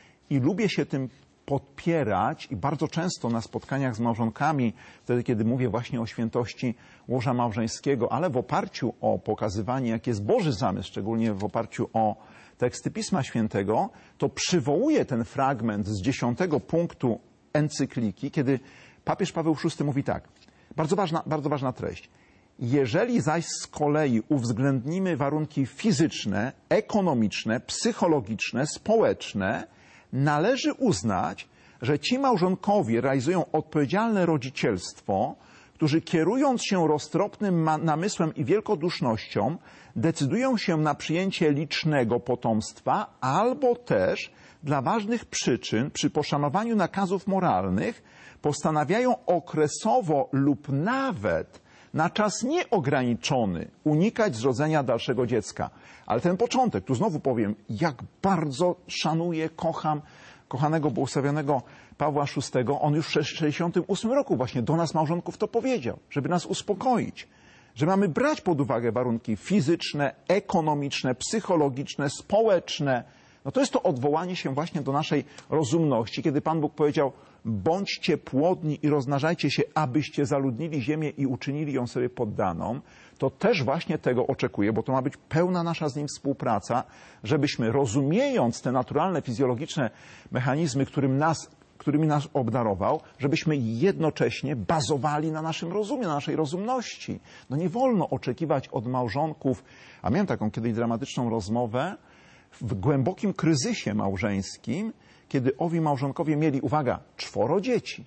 i lubię się tym podpierać i bardzo często na spotkaniach z małżonkami, wtedy kiedy mówię właśnie o świętości łoża małżeńskiego, ale w oparciu o pokazywanie, jaki jest Boży zamysł, szczególnie w oparciu o teksty Pisma Świętego, to przywołuję ten fragment z 10 punktu encykliki, kiedy papież Paweł VI mówi tak, bardzo ważna treść. Jeżeli zaś z kolei uwzględnimy warunki fizyczne, ekonomiczne, psychologiczne, społeczne, należy uznać, że ci małżonkowie realizują odpowiedzialne rodzicielstwo, którzy kierując się roztropnym namysłem i wielkodusznością, decydują się na przyjęcie licznego potomstwa, albo też dla ważnych przyczyn, przy poszanowaniu nakazów moralnych, postanawiają okresowo lub nawet na czas nieograniczony unikać zrodzenia dalszego dziecka. Ale ten początek, tu znowu powiem, jak bardzo szanuję, kocham kochanego, błogosławionego Pawła VI. On już w 1968 roku właśnie do nas, małżonków, to powiedział, żeby nas uspokoić, że mamy brać pod uwagę warunki fizyczne, ekonomiczne, psychologiczne, społeczne. No to jest to odwołanie się właśnie do naszej rozumności, kiedy Pan Bóg powiedział: bądźcie płodni i rozmnażajcie się, abyście zaludnili ziemię i uczynili ją sobie poddaną. To też właśnie tego oczekuję, bo to ma być pełna nasza z Nim współpraca, żebyśmy, rozumiejąc te naturalne, fizjologiczne mechanizmy, którymi nas obdarował, żebyśmy jednocześnie bazowali na naszym rozumie, na naszej rozumności. No nie wolno oczekiwać od małżonków, a miałem taką kiedyś dramatyczną rozmowę, w głębokim kryzysie małżeńskim, kiedy owi małżonkowie mieli, uwaga, 4 dzieci,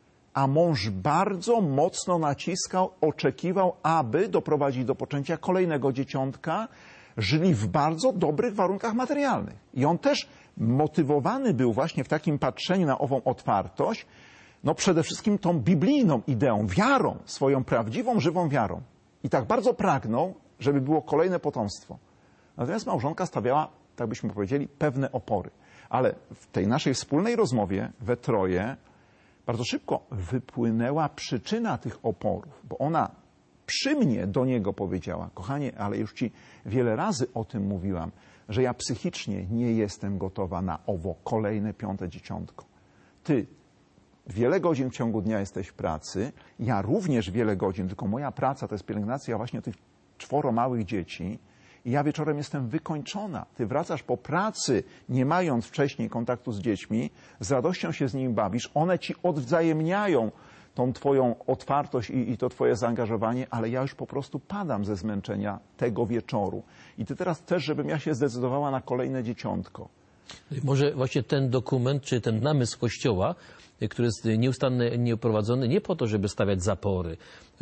a mąż bardzo mocno naciskał, oczekiwał, aby doprowadzić do poczęcia kolejnego dzieciątka, żyli w bardzo dobrych warunkach materialnych. I on też motywowany był właśnie w takim patrzeniu na ową otwartość, no przede wszystkim tą biblijną ideą, wiarą, swoją prawdziwą, żywą wiarą. I tak bardzo pragnął, żeby było kolejne potomstwo. Natomiast małżonka stawiała, tak byśmy powiedzieli, pewne opory. Ale w tej naszej wspólnej rozmowie we troje bardzo szybko wypłynęła przyczyna tych oporów, bo ona przy mnie do niego powiedziała: kochanie, ale już ci wiele razy o tym mówiłam, że ja psychicznie nie jestem gotowa na owo kolejne 5. dzieciątko. Ty wiele godzin w ciągu dnia jesteś w pracy, ja również wiele godzin, tylko moja praca to jest pielęgnacja właśnie tych 4 małych dzieci i ja wieczorem jestem wykończona. Ty wracasz po pracy, nie mając wcześniej kontaktu z dziećmi, z radością się z nimi bawisz, one ci odwzajemniają tą twoją otwartość i to twoje zaangażowanie, ale ja już po prostu padam ze zmęczenia tego wieczoru. I ty teraz chcesz, żebym ja się zdecydowała na kolejne dzieciątko. Może właśnie ten dokument, czy ten namysł Kościoła, który jest nieustannie prowadzony nie po to, żeby stawiać zapory,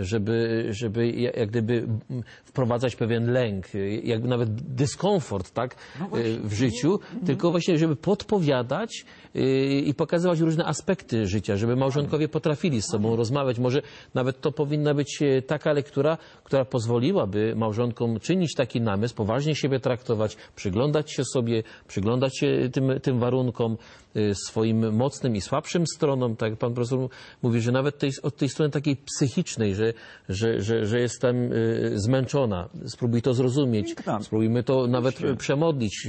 żeby jak gdyby wprowadzać pewien lęk, jakby nawet dyskomfort, tak, w życiu, tylko właśnie, żeby podpowiadać i pokazywać różne aspekty życia, żeby małżonkowie potrafili z sobą rozmawiać. Może nawet to powinna być taka lektura, która pozwoliłaby małżonkom czynić taki namysł, poważnie siebie traktować, przyglądać się sobie, przyglądać się tym warunkom, swoim mocnym i słabszym stronom. Tak jak pan profesor mówi, że nawet od tej strony takiej psychicznej, że jestem zmęczona. Spróbuj to zrozumieć. Spróbujmy to nawet przemodlić,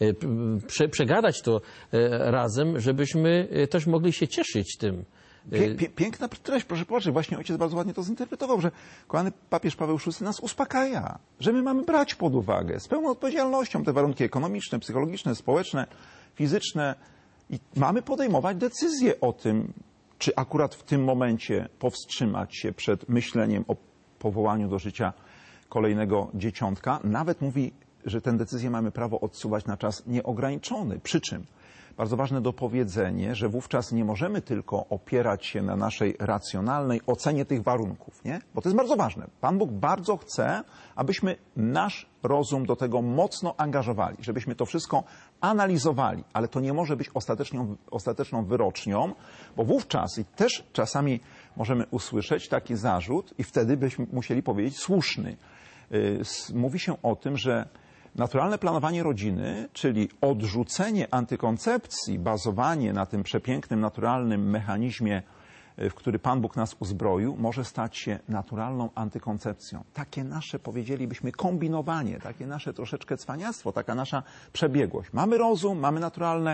przegadać to razem, żebyśmy też mogli się cieszyć tym. Piękna treść, proszę popatrzeć, właśnie ojciec bardzo ładnie to zinterpretował, że kochany papież Paweł VI nas uspokaja, że my mamy brać pod uwagę z pełną odpowiedzialnością te warunki ekonomiczne, psychologiczne, społeczne, fizyczne i mamy podejmować decyzję o tym, czy akurat w tym momencie powstrzymać się przed myśleniem o powołaniu do życia kolejnego dzieciątka. Nawet mówi, że tę decyzję mamy prawo odsuwać na czas nieograniczony. Przy czym bardzo ważne dopowiedzenie, że wówczas nie możemy tylko opierać się na naszej racjonalnej ocenie tych warunków, nie? Bo to jest bardzo ważne. Pan Bóg bardzo chce, abyśmy nasz rozum do tego mocno angażowali, żebyśmy to wszystko analizowali, ale to nie może być ostateczną wyrocznią, bo wówczas i też czasami możemy usłyszeć taki zarzut i wtedy byśmy musieli powiedzieć słuszny. Mówi się o tym, że naturalne planowanie rodziny, czyli odrzucenie antykoncepcji, bazowanie na tym przepięknym, naturalnym mechanizmie, w który Pan Bóg nas uzbroił, może stać się naturalną antykoncepcją. Takie nasze, powiedzielibyśmy, kombinowanie, takie nasze troszeczkę cwaniactwo, taka nasza przebiegłość. Mamy rozum, mamy naturalne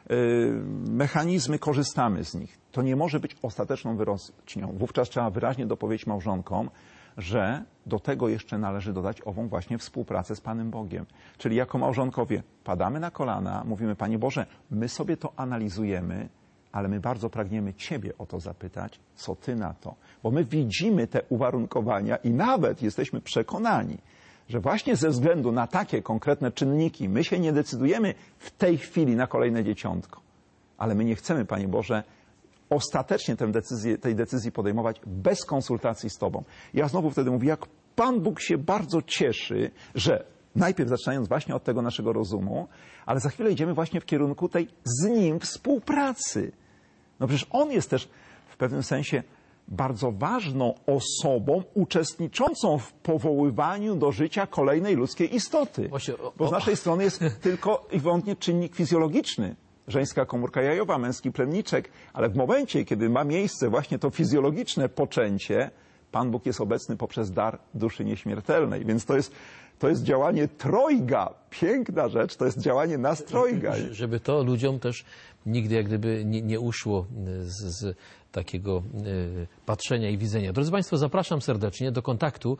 mechanizmy, korzystamy z nich. To nie może być ostateczną wyrocznią. Wówczas trzeba wyraźnie dopowiedzieć małżonkom, że do tego jeszcze należy dodać ową właśnie współpracę z Panem Bogiem. Czyli jako małżonkowie padamy na kolana, mówimy: Panie Boże, my sobie to analizujemy, ale my bardzo pragniemy Ciebie o to zapytać, co Ty na to. Bo my widzimy te uwarunkowania i nawet jesteśmy przekonani, że właśnie ze względu na takie konkretne czynniki my się nie decydujemy w tej chwili na kolejne dzieciątko. Ale my nie chcemy, Panie Boże, ostatecznie tej decyzji podejmować bez konsultacji z Tobą. Ja znowu wtedy mówię, jak Pan Bóg się bardzo cieszy, że najpierw zaczynając właśnie od tego naszego rozumu, ale za chwilę idziemy właśnie w kierunku tej z Nim współpracy. No przecież On jest też w pewnym sensie bardzo ważną osobą uczestniczącą w powoływaniu do życia kolejnej ludzkiej istoty. Bo z naszej strony jest tylko i wyłącznie czynnik fizjologiczny. Żeńska komórka jajowa, męski plemniczek, ale w momencie, kiedy ma miejsce właśnie to fizjologiczne poczęcie, Pan Bóg jest obecny poprzez dar duszy nieśmiertelnej. Więc to jest działanie trojga. Piękna rzecz, to jest działanie nas trojga. Żeby to ludziom też nigdy jak gdyby nie uszło z takiego patrzenia i widzenia. Drodzy Państwo, zapraszam serdecznie do kontaktu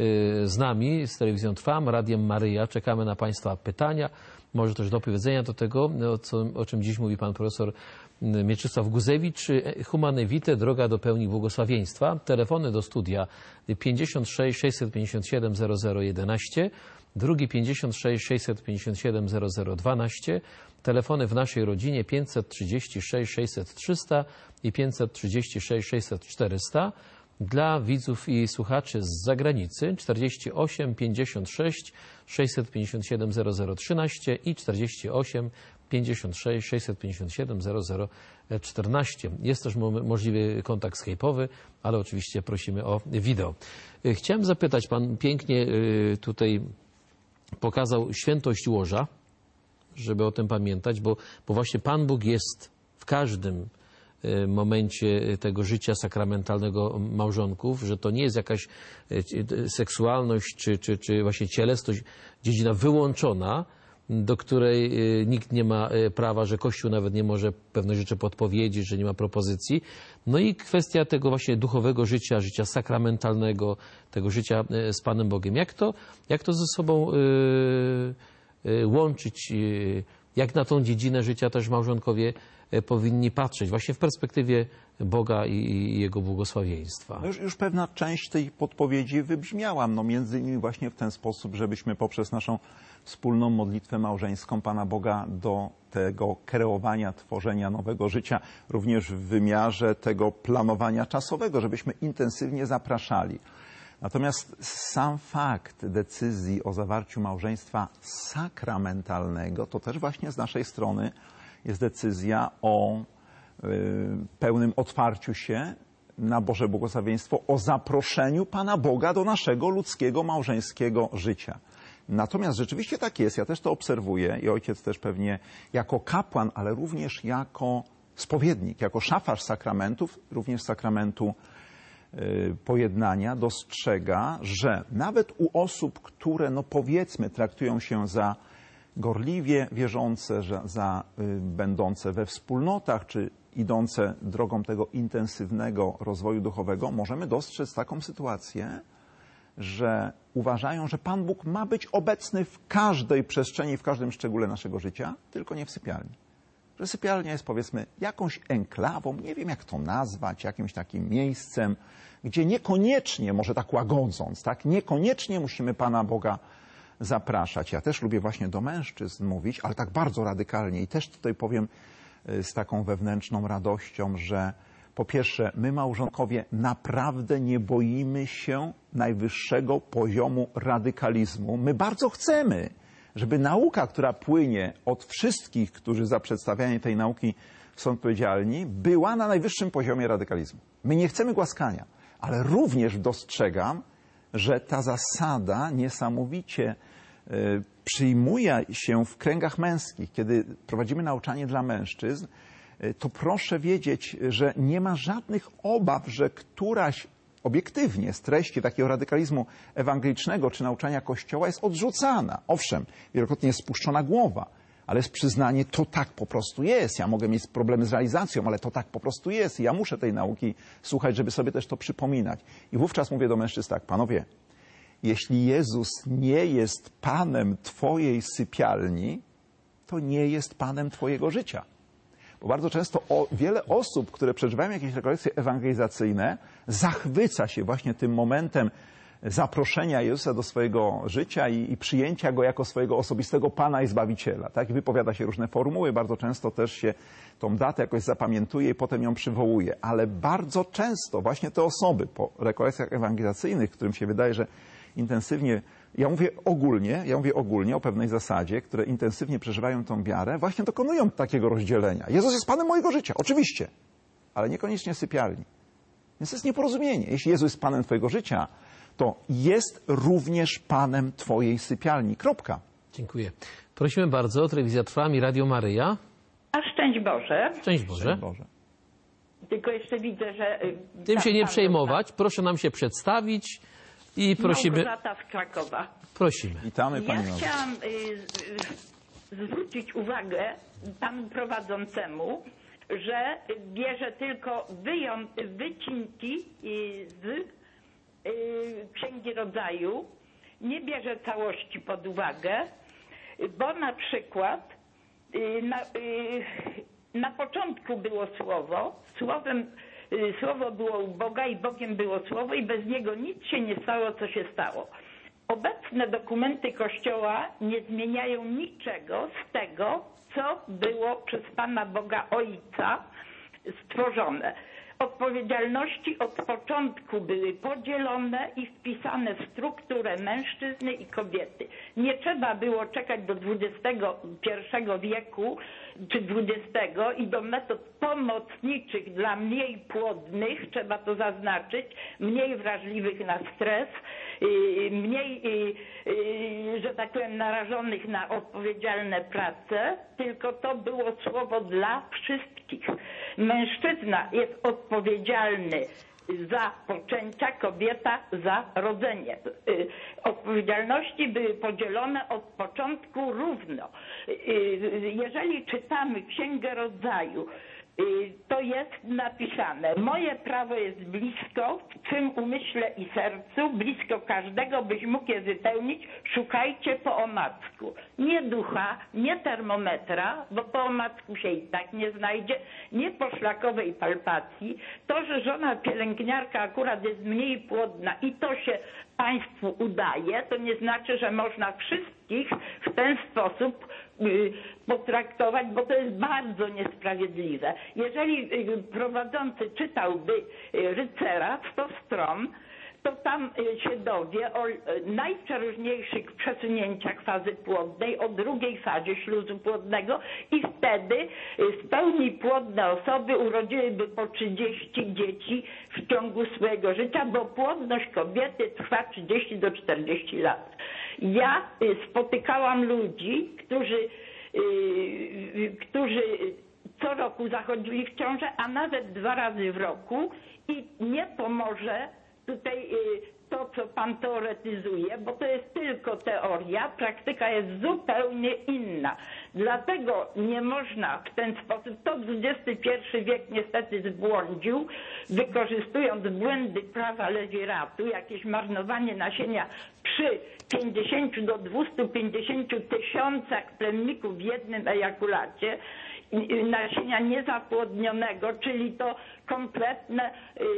z nami, z Telewizją Trwam, Radiem Maryja. Czekamy na Państwa pytania, może też do opowiedzenia do tego, o czym dziś mówi pan profesor Mieczysław Guzewicz. Humane Vitae, droga do pełni błogosławieństwa. Telefony do studia 56 657 0011, drugi 56 657 0012, telefony w naszej rodzinie 536 600 300 i 536 600 400. Dla widzów i słuchaczy z zagranicy 48 56 657 0013 i 48 56 657 0014. Jest też możliwy kontakt skype'owy, ale oczywiście prosimy o wideo. Chciałem zapytać, pan pięknie tutaj pokazał świętość łoża, żeby o tym pamiętać, bo właśnie Pan Bóg jest w każdym momencie tego życia sakramentalnego małżonków, że to nie jest jakaś seksualność czy właśnie cielesność, dziedzina wyłączona, do której nikt nie ma prawa, że Kościół nawet nie może pewne rzeczy podpowiedzieć, że nie ma propozycji. No i kwestia tego właśnie duchowego życia, życia sakramentalnego, tego życia z Panem Bogiem. Jak to ze sobą łączyć, jak na tą dziedzinę życia też małżonkowie powinni patrzeć, właśnie w perspektywie Boga i Jego błogosławieństwa. No już pewna część tej podpowiedzi wybrzmiała, no między innymi właśnie w ten sposób, żebyśmy poprzez naszą wspólną modlitwę małżeńską Pana Boga do tego kreowania, tworzenia nowego życia, również w wymiarze tego planowania czasowego, żebyśmy intensywnie zapraszali. Natomiast sam fakt decyzji o zawarciu małżeństwa sakramentalnego, to też właśnie z naszej strony jest decyzja o pełnym otwarciu się na Boże błogosławieństwo, o zaproszeniu Pana Boga do naszego ludzkiego, małżeńskiego życia. Natomiast rzeczywiście tak jest, ja też to obserwuję i ojciec też pewnie jako kapłan, ale również jako spowiednik, jako szafarz sakramentów, również sakramentu pojednania, dostrzega, że nawet u osób, które no powiedzmy traktują się za gorliwie wierzące, za będące we wspólnotach, czy idące drogą tego intensywnego rozwoju duchowego, możemy dostrzec taką sytuację, że uważają, że Pan Bóg ma być obecny w każdej przestrzeni, w każdym szczególe naszego życia, tylko nie w sypialni. Że sypialnia jest, powiedzmy, jakąś enklawą, nie wiem jak to nazwać, jakimś takim miejscem, gdzie niekoniecznie, może tak łagodząc, tak, niekoniecznie musimy Pana Boga zapraszać. Ja też lubię właśnie do mężczyzn mówić, ale tak bardzo radykalnie i też tutaj powiem z taką wewnętrzną radością, że po pierwsze, my małżonkowie naprawdę nie boimy się najwyższego poziomu radykalizmu. My bardzo chcemy, żeby nauka, która płynie od wszystkich, którzy za przedstawianie tej nauki są odpowiedzialni, była na najwyższym poziomie radykalizmu. My nie chcemy głaskania, ale również dostrzegam, że ta zasada niesamowicie przyjmuje się w kręgach męskich. Kiedy prowadzimy nauczanie dla mężczyzn, to proszę wiedzieć, że nie ma żadnych obaw, że któraś obiektywnie z treści takiego radykalizmu ewangelicznego czy nauczania Kościoła jest odrzucana. Owszem, wielokrotnie jest spuszczona głowa, ale jest przyznanie, to tak po prostu jest. Ja mogę mieć problemy z realizacją, ale to tak po prostu jest. I ja muszę tej nauki słuchać, żeby sobie też to przypominać. I wówczas mówię do mężczyzn tak, panowie, jeśli Jezus nie jest Panem twojej sypialni, to nie jest Panem twojego życia. Bo bardzo często wiele osób, które przeżywają jakieś rekolekcje ewangelizacyjne, zachwyca się właśnie tym momentem zaproszenia Jezusa do swojego życia i przyjęcia Go jako swojego osobistego Pana i Zbawiciela. Tak? I wypowiada się różne formuły, bardzo często też się tą datę jakoś zapamiętuje i potem ją przywołuje. Ale bardzo często właśnie te osoby po rekolekcjach ewangelizacyjnych, którym się wydaje, że intensywnie, ja mówię ogólnie o pewnej zasadzie, które intensywnie przeżywają tą wiarę, właśnie dokonują takiego rozdzielenia. Jezus jest Panem mojego życia, oczywiście, ale niekoniecznie sypialni. Więc to jest nieporozumienie. Jeśli Jezus jest Panem twojego życia, to jest również Panem twojej sypialni. Kropka. Dziękuję. Prosimy bardzo. Telewizja Trwam i Radio Maryja. A szczęść Boże. Szczęść Boże. Szczęść Boże. Tylko jeszcze widzę, że... Tym się nie przejmować. Proszę nam się przedstawić i prosimy... Małgorzata z Krakowa. Prosimy. Witamy Pani Ja Małgorzato. chciałam zwrócić uwagę panu prowadzącemu, że bierze tylko wycinki z Księgi Rodzaju, nie bierze całości pod uwagę, bo na przykład na początku było Słowo było u Boga i Bogiem było Słowo i bez Niego nic się nie stało, co się stało. Obecne dokumenty Kościoła nie zmieniają niczego z tego, co było przez Pana Boga Ojca stworzone. Odpowiedzialności od początku były podzielone i wpisane w strukturę mężczyzny i kobiety. Nie trzeba było czekać do XXI wieku czy XX i do metod pomocniczych dla mniej płodnych, trzeba to zaznaczyć, mniej wrażliwych na stres, mniej, że tak powiem, narażonych na odpowiedzialne prace, tylko to było słowo dla wszystkich. Mężczyzna jest odpowiedzialny za poczęcia, kobieta za rodzenie. Odpowiedzialności były podzielone od początku równo. Jeżeli czytamy Księgę Rodzaju, to jest napisane: moje prawo jest blisko, w twym umyśle i sercu, blisko każdego, byś mógł je wypełnić, szukajcie po omacku. Nie ducha, nie termometra, bo po omacku się i tak nie znajdzie, nie poszlakowej palpacji. To, że żona pielęgniarka akurat jest mniej płodna i to się państwu udaje, to nie znaczy, że można wszystkich w ten sposób potraktować, bo to jest bardzo niesprawiedliwe. Jeżeli prowadzący czytałby Rycera 100 stron, to tam się dowie o najprzeróżniejszych przesunięciach fazy płodnej, o drugiej fazie śluzu płodnego i wtedy w pełni płodne osoby urodziłyby po 30 dzieci w ciągu swojego życia, bo płodność kobiety trwa 30 do 40 lat. Ja spotykałam ludzi, którzy co roku zachodzili w ciążę, a nawet 2 razy w roku i nie pomoże tutaj to, co pan teoretyzuje, bo to jest tylko teoria, praktyka jest zupełnie inna. Dlatego nie można w ten sposób, to XXI wiek niestety zbłądził, wykorzystując błędy prawa Lewiratu, jakieś marnowanie nasienia przy 50 do 250 tysiącach plemników w jednym ejakulacie, nasienia niezapłodnionego, czyli to kompletne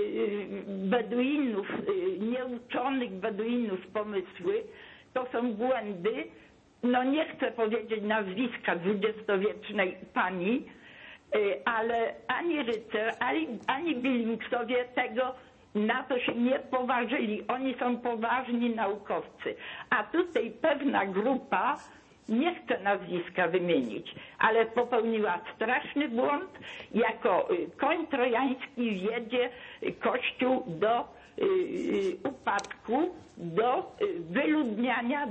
beduinów, nieuczonych beduinów pomysły, to są błędy. No nie chcę powiedzieć nazwiska dwudziestowiecznej pani, ale ani Rycer, ani Billingsowie na to się nie poważyli. Oni są poważni naukowcy. A tutaj pewna grupa, nie chcę nazwiska wymienić, ale popełniła straszny błąd. Jako koń trojański wiedzie Kościół do upadku, do wyludniania,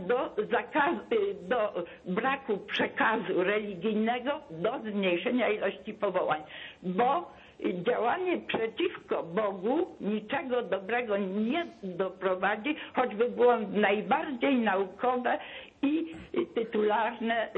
do braku przekazu religijnego, do zmniejszenia ilości powołań. Bo działanie przeciwko Bogu niczego dobrego nie doprowadzi, choćby było najbardziej naukowe i tytularne,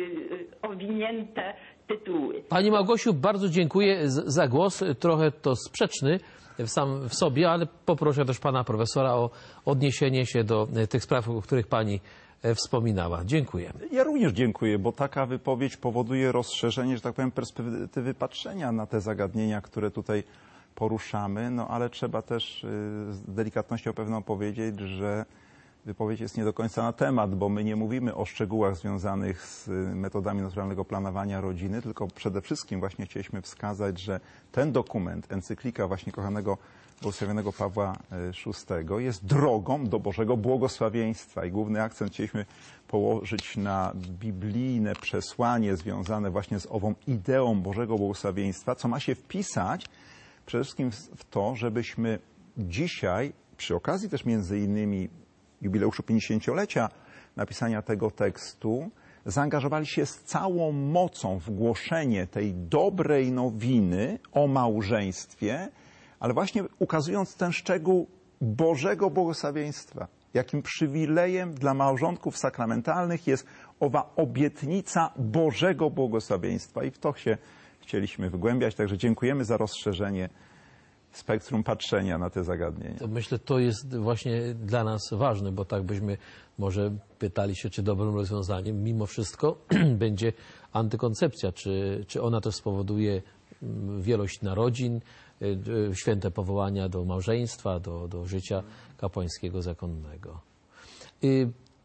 owinięte tytuły. Pani Małgosiu, bardzo dziękuję za głos. Trochę to sprzeczny sam w sobie, ale poproszę też pana profesora o odniesienie się do tych spraw, o których pani wspominała. Dziękuję. Ja również dziękuję, bo taka wypowiedź powoduje rozszerzenie, że tak powiem, perspektywy patrzenia na te zagadnienia, które tutaj poruszamy, no ale trzeba też z delikatnością pewną powiedzieć, że wypowiedź jest nie do końca na temat, bo my nie mówimy o szczegółach związanych z metodami naturalnego planowania rodziny, tylko przede wszystkim właśnie chcieliśmy wskazać, że ten dokument, encyklika właśnie kochanego błogosławionego Pawła VI jest drogą do Bożego błogosławieństwa i główny akcent chcieliśmy położyć na biblijne przesłanie związane właśnie z ową ideą Bożego błogosławieństwa, co ma się wpisać przede wszystkim w to, żebyśmy dzisiaj, przy okazji też między innymi jubileuszu 50-lecia napisania tego tekstu, zaangażowali się z całą mocą w głoszenie tej dobrej nowiny o małżeństwie, ale właśnie ukazując ten szczegół Bożego błogosławieństwa, jakim przywilejem dla małżonków sakramentalnych jest owa obietnica Bożego błogosławieństwa. I w to się chcieliśmy wgłębiać, także dziękujemy za rozszerzenie spektrum patrzenia na te zagadnienia. To myślę, to jest właśnie dla nas ważne, bo tak byśmy może pytali się, czy dobrym rozwiązaniem mimo wszystko będzie antykoncepcja, czy ona też spowoduje wielość narodzin, święte powołania do małżeństwa, do życia kapłańskiego zakonnego.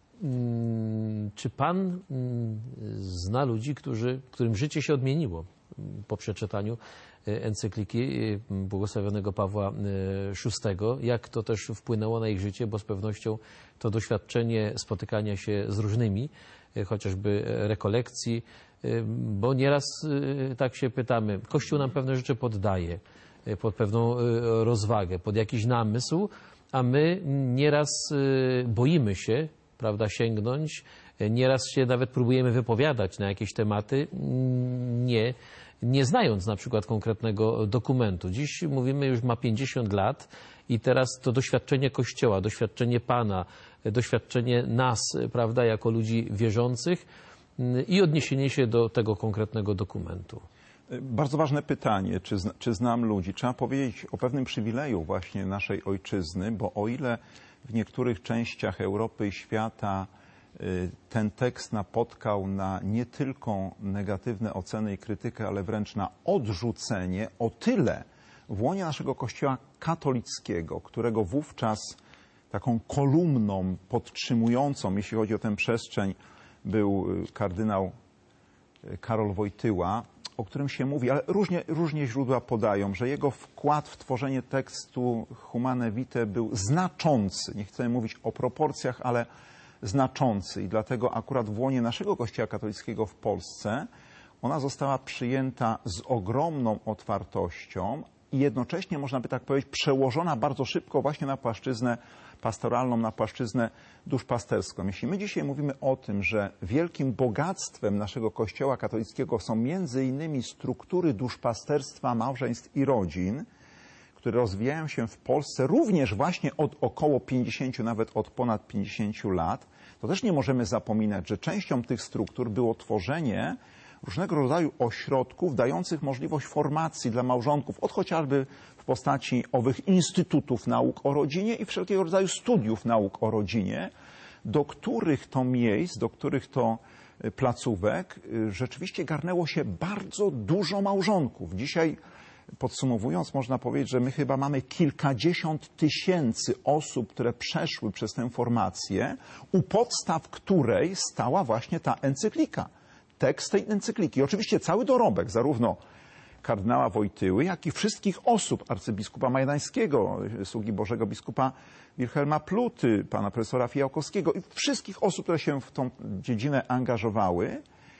Czy pan zna ludzi, którym życie się odmieniło po przeczytaniu encykliki błogosławionego Pawła VI, jak to też wpłynęło na ich życie, bo z pewnością to doświadczenie spotykania się z różnymi, chociażby rekolekcji, bo nieraz tak się pytamy, Kościół nam pewne rzeczy poddaje, pod pewną rozwagę, pod jakiś namysł, a my nieraz boimy się, prawda, sięgnąć, nieraz się nawet próbujemy wypowiadać na jakieś tematy, nie znając na przykład konkretnego dokumentu. Dziś mówimy, już ma 50 lat i teraz to doświadczenie Kościoła, doświadczenie Pana, doświadczenie nas, prawda, jako ludzi wierzących i odniesienie się do tego konkretnego dokumentu. Bardzo ważne pytanie, czy znam ludzi. Trzeba powiedzieć o pewnym przywileju właśnie naszej ojczyzny, bo o ile w niektórych częściach Europy i świata ten tekst napotkał na nie tylko negatywne oceny i krytykę, ale wręcz na odrzucenie, o tyle w łonie naszego Kościoła katolickiego, którego wówczas taką kolumną podtrzymującą, jeśli chodzi o tę przestrzeń, był kardynał Karol Wojtyła, o którym się mówi, ale różnie źródła podają, że jego wkład w tworzenie tekstu Humane Vitae był znaczący. Nie chcę mówić o proporcjach, ale znaczący. I dlatego akurat w łonie naszego Kościoła katolickiego w Polsce ona została przyjęta z ogromną otwartością i jednocześnie, można by tak powiedzieć, przełożona bardzo szybko właśnie na płaszczyznę pastoralną, na płaszczyznę duszpasterską. Jeśli my dzisiaj mówimy o tym, że wielkim bogactwem naszego Kościoła katolickiego są między innymi struktury duszpasterstwa, małżeństw i rodzin, które rozwijają się w Polsce również właśnie od około 50, nawet od ponad 50 lat, to też nie możemy zapominać, że częścią tych struktur było tworzenie różnego rodzaju ośrodków dających możliwość formacji dla małżonków, od chociażby w postaci owych instytutów nauk o rodzinie i wszelkiego rodzaju studiów nauk o rodzinie, do których to miejsc, do których to placówek rzeczywiście garnęło się bardzo dużo małżonków. Dzisiaj, podsumowując, można powiedzieć, że my chyba mamy kilkadziesiąt tysięcy osób, które przeszły przez tę formację, u podstaw której stała właśnie ta encyklika. Tekst tej encykliki. I oczywiście cały dorobek, zarówno kardynała Wojtyły, jak i wszystkich osób, arcybiskupa Majdańskiego, sługi Bożego biskupa Wilhelma Pluty, pana profesora Fijałkowskiego i wszystkich osób, które się w tą dziedzinę angażowały,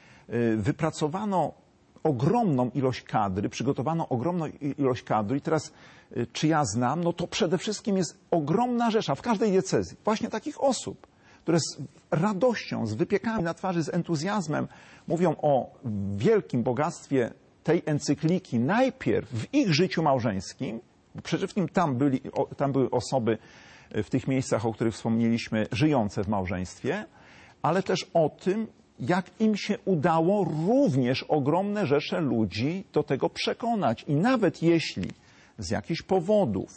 wypracowano ogromną ilość kadry, przygotowano ogromną ilość kadry i teraz, czy ja znam, no to przede wszystkim jest ogromna rzesza w każdej diecezji właśnie takich osób, które z radością, z wypiekami na twarzy, z entuzjazmem mówią o wielkim bogactwie tej encykliki najpierw w ich życiu małżeńskim, bo przede wszystkim tam były osoby w tych miejscach, o których wspomnieliśmy, żyjące w małżeństwie, ale też o tym, jak im się udało również ogromne rzesze ludzi do tego przekonać. I nawet jeśli z jakichś powodów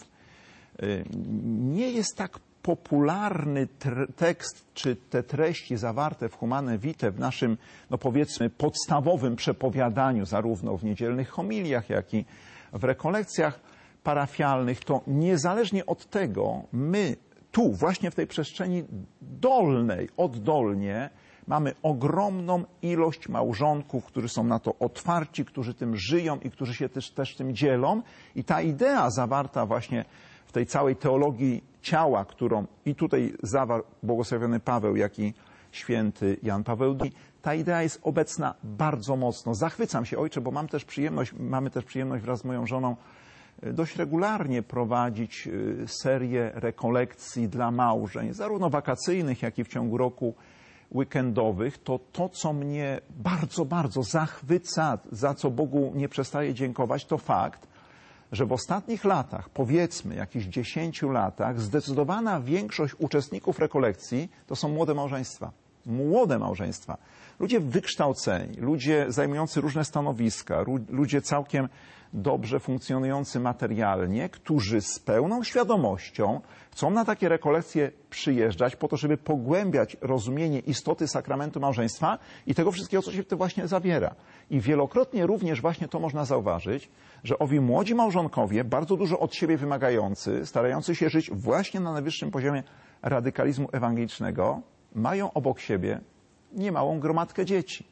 nie jest tak popularny tekst, czy te treści zawarte w Humane Vitae w naszym, no powiedzmy, podstawowym przepowiadaniu, zarówno w niedzielnych homiliach, jak i w rekolekcjach parafialnych, to niezależnie od tego my tu, właśnie w tej przestrzeni dolnej, oddolnie, mamy ogromną ilość małżonków, którzy są na to otwarci, którzy tym żyją i którzy się też tym dzielą. I ta idea zawarta właśnie w tej całej teologii ciała, którą i tutaj zawarł błogosławiony Paweł, jak i święty Jan Paweł II, ta idea jest obecna bardzo mocno. Zachwycam się, ojcze, bo mamy też przyjemność wraz z moją żoną dość regularnie prowadzić serię rekolekcji dla małżeń, zarówno wakacyjnych, jak i w ciągu roku weekendowych. To, co mnie bardzo, bardzo zachwyca, za co Bogu nie przestaję dziękować, to fakt, że w ostatnich latach, powiedzmy jakichś 10 latach, zdecydowana większość uczestników rekolekcji to są młode małżeństwa. Młode małżeństwa. Ludzie wykształceni, ludzie zajmujący różne stanowiska, ludzie całkiem dobrze funkcjonujący materialnie, którzy z pełną świadomością chcą na takie rekolekcje przyjeżdżać po to, żeby pogłębiać rozumienie istoty sakramentu małżeństwa i tego wszystkiego, co się w tym właśnie zawiera. I wielokrotnie również właśnie to można zauważyć, że owi młodzi małżonkowie, bardzo dużo od siebie wymagający, starający się żyć właśnie na najwyższym poziomie radykalizmu ewangelicznego, mają obok siebie niemałą gromadkę dzieci.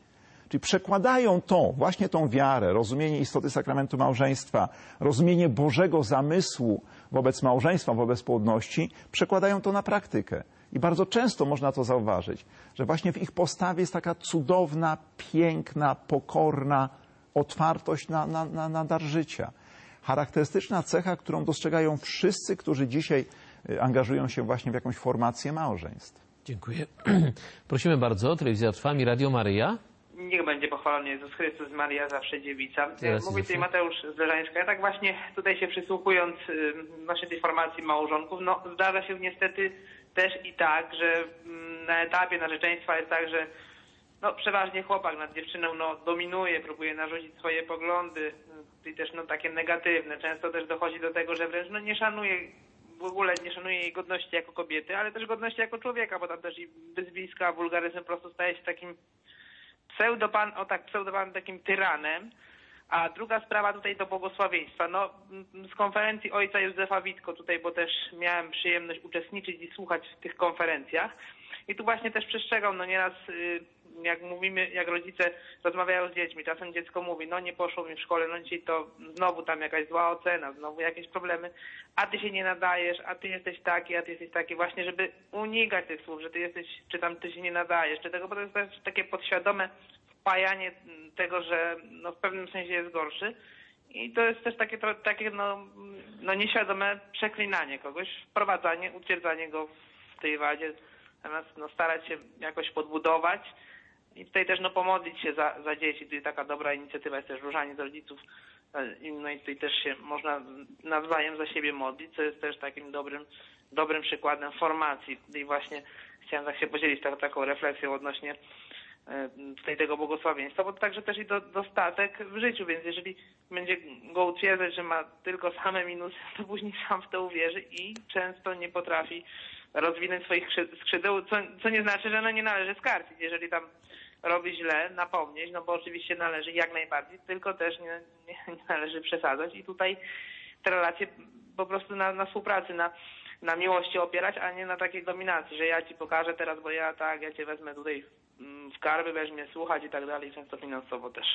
Czyli przekładają to, właśnie tą wiarę, rozumienie istoty sakramentu małżeństwa, rozumienie Bożego zamysłu wobec małżeństwa, wobec płodności, przekładają to na praktykę. I bardzo często można to zauważyć, że właśnie w ich postawie jest taka cudowna, piękna, pokorna otwartość na dar życia. Charakterystyczna cecha, którą dostrzegają wszyscy, którzy dzisiaj angażują się właśnie w jakąś formację małżeństw. Dziękuję. Prosimy bardzo. Telewizja Trwam i Radio Maryja. Niech będzie pochwalony Jezus Chrystus, Maria zawsze dziewica. Teraz Mówi tutaj Mateusz z Leżańska. Ja tak właśnie tutaj się przysłuchując właśnie tej formacji małżonków, no zdarza się niestety też i tak, że na etapie narzeczeństwa jest tak, że no przeważnie chłopak nad dziewczyną no dominuje, próbuje narzucić swoje poglądy i też no takie negatywne. Często też dochodzi do tego, że wręcz no nie szanuje, w ogóle nie szanuje jej godności jako kobiety, ale też godności jako człowieka, bo tam też i wyzwiska, wulgaryzm po prostu staje się takim pseudopanem takim tyranem. A druga sprawa tutaj do błogosławieństwa. No, z konferencji ojca Józefa Witko tutaj, bo też miałem przyjemność uczestniczyć i słuchać w tych konferencjach. I tu właśnie też przestrzegał, no nieraz jak mówimy, jak rodzice rozmawiają z dziećmi, czasem dziecko mówi, no nie poszło mi w szkole, no dzisiaj to znowu tam jakaś zła ocena, znowu jakieś problemy, a ty się nie nadajesz, a ty jesteś taki, a ty jesteś taki, właśnie żeby unikać tych słów, że ty jesteś, czy tam ty się nie nadajesz, czy tego, bo to jest też takie podświadome wpajanie tego, że no w pewnym sensie jest gorszy. I to jest też takie no nieświadome przeklinanie kogoś, wprowadzanie, utwierdzanie go w tej wadzie, zamiast no starać się jakoś podbudować i tutaj też no pomodlić się za dzieci. Tutaj taka dobra inicjatywa jest też różanie z rodziców. No i tutaj też się można nawzajem za siebie modlić, co jest też takim dobrym przykładem formacji. I właśnie chciałem tak się podzielić taką refleksją odnośnie tutaj tego błogosławieństwa, bo to także też i dostatek w życiu, więc jeżeli będzie go utwierdzać, że ma tylko same minusy, to później sam w to uwierzy i często nie potrafi rozwinąć swoich skrzydeł, co nie znaczy, że no nie należy skarcić. Jeżeli tam robi źle, napomnieć, no bo oczywiście należy jak najbardziej, tylko też nie należy przesadzać i tutaj te relacje po prostu na współpracy, na miłości opierać, a nie na takiej dominacji, że ja ci pokażę teraz, bo ja cię wezmę tutaj w karby, będziesz mnie słuchać i tak dalej, często finansowo też.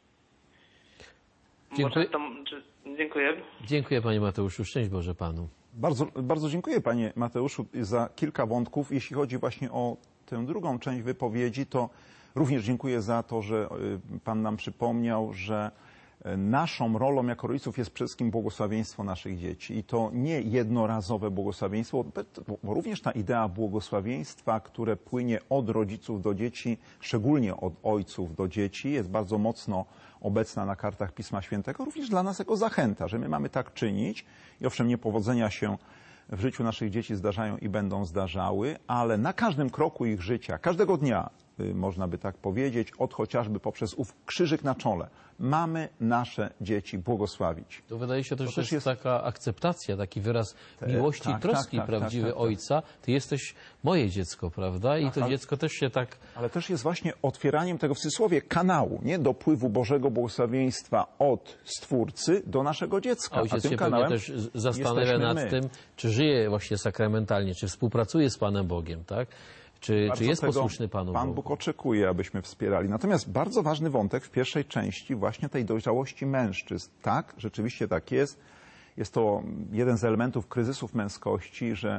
Dziękuję. Dziękuję. Dziękuję panie Mateuszu. Szczęść Boże panu. Bardzo, bardzo dziękuję panie Mateuszu za kilka wątków. Jeśli chodzi właśnie o tę drugą część wypowiedzi, to również dziękuję za to, że pan nam przypomniał, że naszą rolą jako rodziców jest przede wszystkim błogosławieństwo naszych dzieci. I to nie jednorazowe błogosławieństwo, bo również ta idea błogosławieństwa, które płynie od rodziców do dzieci, szczególnie od ojców do dzieci, jest bardzo mocno obecna na kartach Pisma Świętego, również dla nas jako zachęta, że my mamy tak czynić. I owszem, niepowodzenia się w życiu naszych dzieci zdarzają i będą zdarzały, ale na każdym kroku ich życia, każdego dnia, można by tak powiedzieć, od chociażby poprzez ów krzyżyk na czole, mamy nasze dzieci błogosławić. To wydaje się też, że jest taka akceptacja, taki wyraz miłości i troski prawdziwy ojca. Ty jesteś moje dziecko, prawda? I to dziecko też się tak... Ale też jest właśnie otwieraniem tego w cudzysłowie kanału, nie? Dopływu Bożego błogosławieństwa od Stwórcy do naszego dziecka. Ojciec się pewnie też zastanawia nad tym, czy żyje właśnie sakramentalnie, czy współpracuje z Panem Bogiem, tak? Czy jest posłuszny Panu Bogu? Pan Bóg oczekuje, abyśmy wspierali. Natomiast bardzo ważny wątek w pierwszej części właśnie tej dojrzałości mężczyzn. Tak, rzeczywiście tak jest. Jest to jeden z elementów kryzysów męskości, że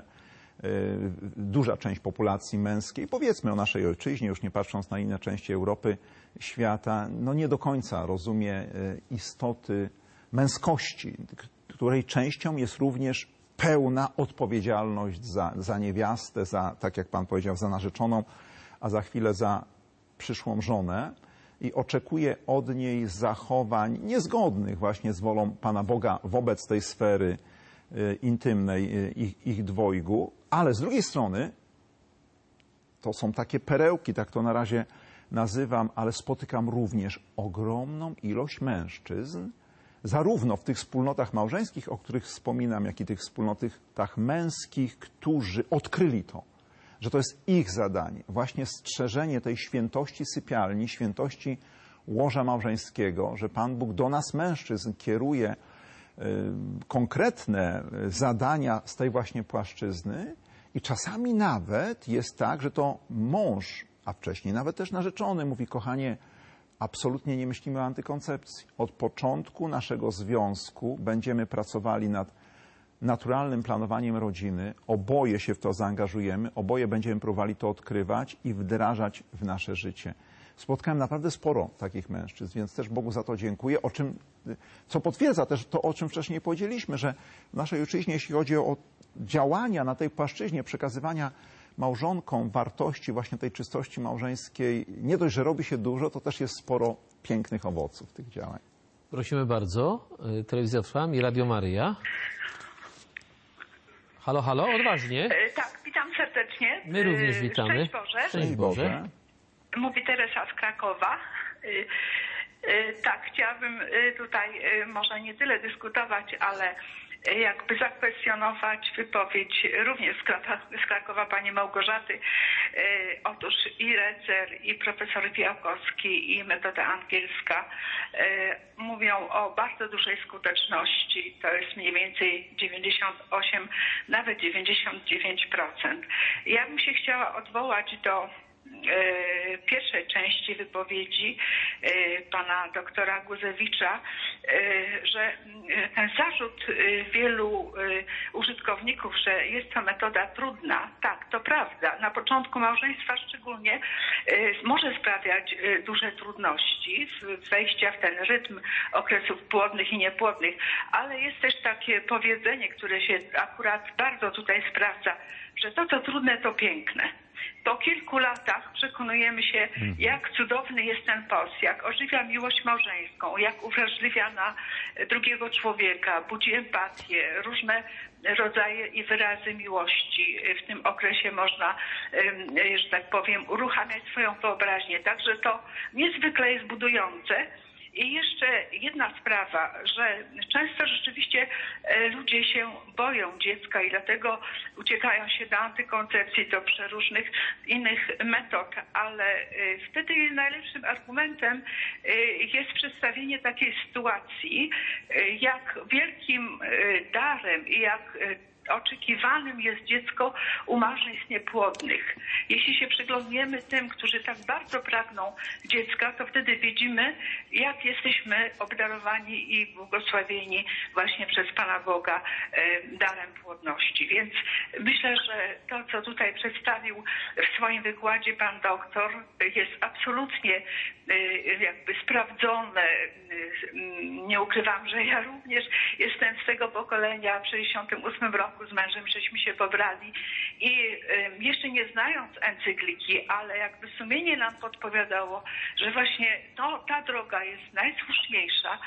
duża część populacji męskiej, powiedzmy o naszej ojczyźnie, już nie patrząc na inne części Europy, świata, no nie do końca rozumie istoty męskości, której częścią jest również pełna odpowiedzialność za niewiastę, tak jak pan powiedział, za narzeczoną, a za chwilę za przyszłą żonę i oczekuje od niej zachowań niezgodnych właśnie z wolą Pana Boga wobec tej sfery intymnej ich dwojgu, ale z drugiej strony to są takie perełki, tak to na razie nazywam, ale spotykam również ogromną ilość mężczyzn, zarówno w tych wspólnotach małżeńskich, o których wspominam, jak i tych wspólnotach męskich, którzy odkryli to, że to jest ich zadanie, właśnie strzeżenie tej świętości sypialni, świętości łoża małżeńskiego, że Pan Bóg do nas mężczyzn kieruje konkretne zadania z tej właśnie płaszczyzny i czasami nawet jest tak, że to mąż, a wcześniej nawet też narzeczony mówi, kochanie, absolutnie nie myślimy o antykoncepcji. Od początku naszego związku będziemy pracowali nad naturalnym planowaniem rodziny. Oboje się w to zaangażujemy, oboje będziemy próbowali to odkrywać i wdrażać w nasze życie. Spotkałem naprawdę sporo takich mężczyzn, więc też Bogu za to dziękuję, co potwierdza też to, o czym wcześniej powiedzieliśmy, że w naszej ojczyźnie, jeśli chodzi o działania na tej płaszczyźnie przekazywania małżonkom wartości właśnie tej czystości małżeńskiej, nie dość, że robi się dużo, to też jest sporo pięknych owoców tych działań. Prosimy bardzo. Telewizja Trwam i Radio Maryja. Halo, halo, odważnie. Tak, witam serdecznie. My również witamy. Szczęść Boże. Szczęść Boże. Mówi Teresa z Krakowa. Tak, chciałabym tutaj może nie tyle dyskutować, ale jakby zakwestionować wypowiedź również z Krakowa pani Małgorzaty. Otóż i Recer, i profesor Białkowski, i metoda angielska mówią o bardzo dużej skuteczności. To jest mniej więcej 98, nawet 99%. Ja bym się chciała odwołać do pierwszej części wypowiedzi pana doktora Guzewicza, że ten zarzut wielu użytkowników, że jest to metoda trudna, tak, to prawda. Na początku małżeństwa szczególnie może sprawiać duże trudności wejścia w ten rytm okresów płodnych i niepłodnych, ale jest też takie powiedzenie, które się akurat bardzo tutaj sprawdza, że to, co trudne, to piękne. Po kilku latach przekonujemy się, jak cudowny jest ten post, jak ożywia miłość małżeńską, jak uwrażliwia na drugiego człowieka, budzi empatię, różne rodzaje i wyrazy miłości. W tym okresie można, że tak powiem, uruchamiać swoją wyobraźnię. Także to niezwykle jest budujące. I jeszcze jedna sprawa, że często rzeczywiście ludzie się boją dziecka i dlatego uciekają się do antykoncepcji, do przeróżnych innych metod, ale wtedy najlepszym argumentem jest przedstawienie takiej sytuacji, jak wielkim darem i jak oczekiwanym jest dziecko u małżeństw niepłodnych. Jeśli się przyglądniemy tym, którzy tak bardzo pragną dziecka, to wtedy widzimy, jak jesteśmy obdarowani i błogosławieni właśnie przez Pana Boga darem płodności. Więc myślę, że to, co tutaj przedstawił w swoim wykładzie Pan doktor, jest absolutnie jakby sprawdzone. Nie ukrywam, że ja również jestem z tego pokolenia. W 1968 roku z mężem żeśmy się pobrali i jeszcze nie znając encykliki, ale jakby sumienie nam podpowiadało, że właśnie ta droga jest najsłuszniejsza.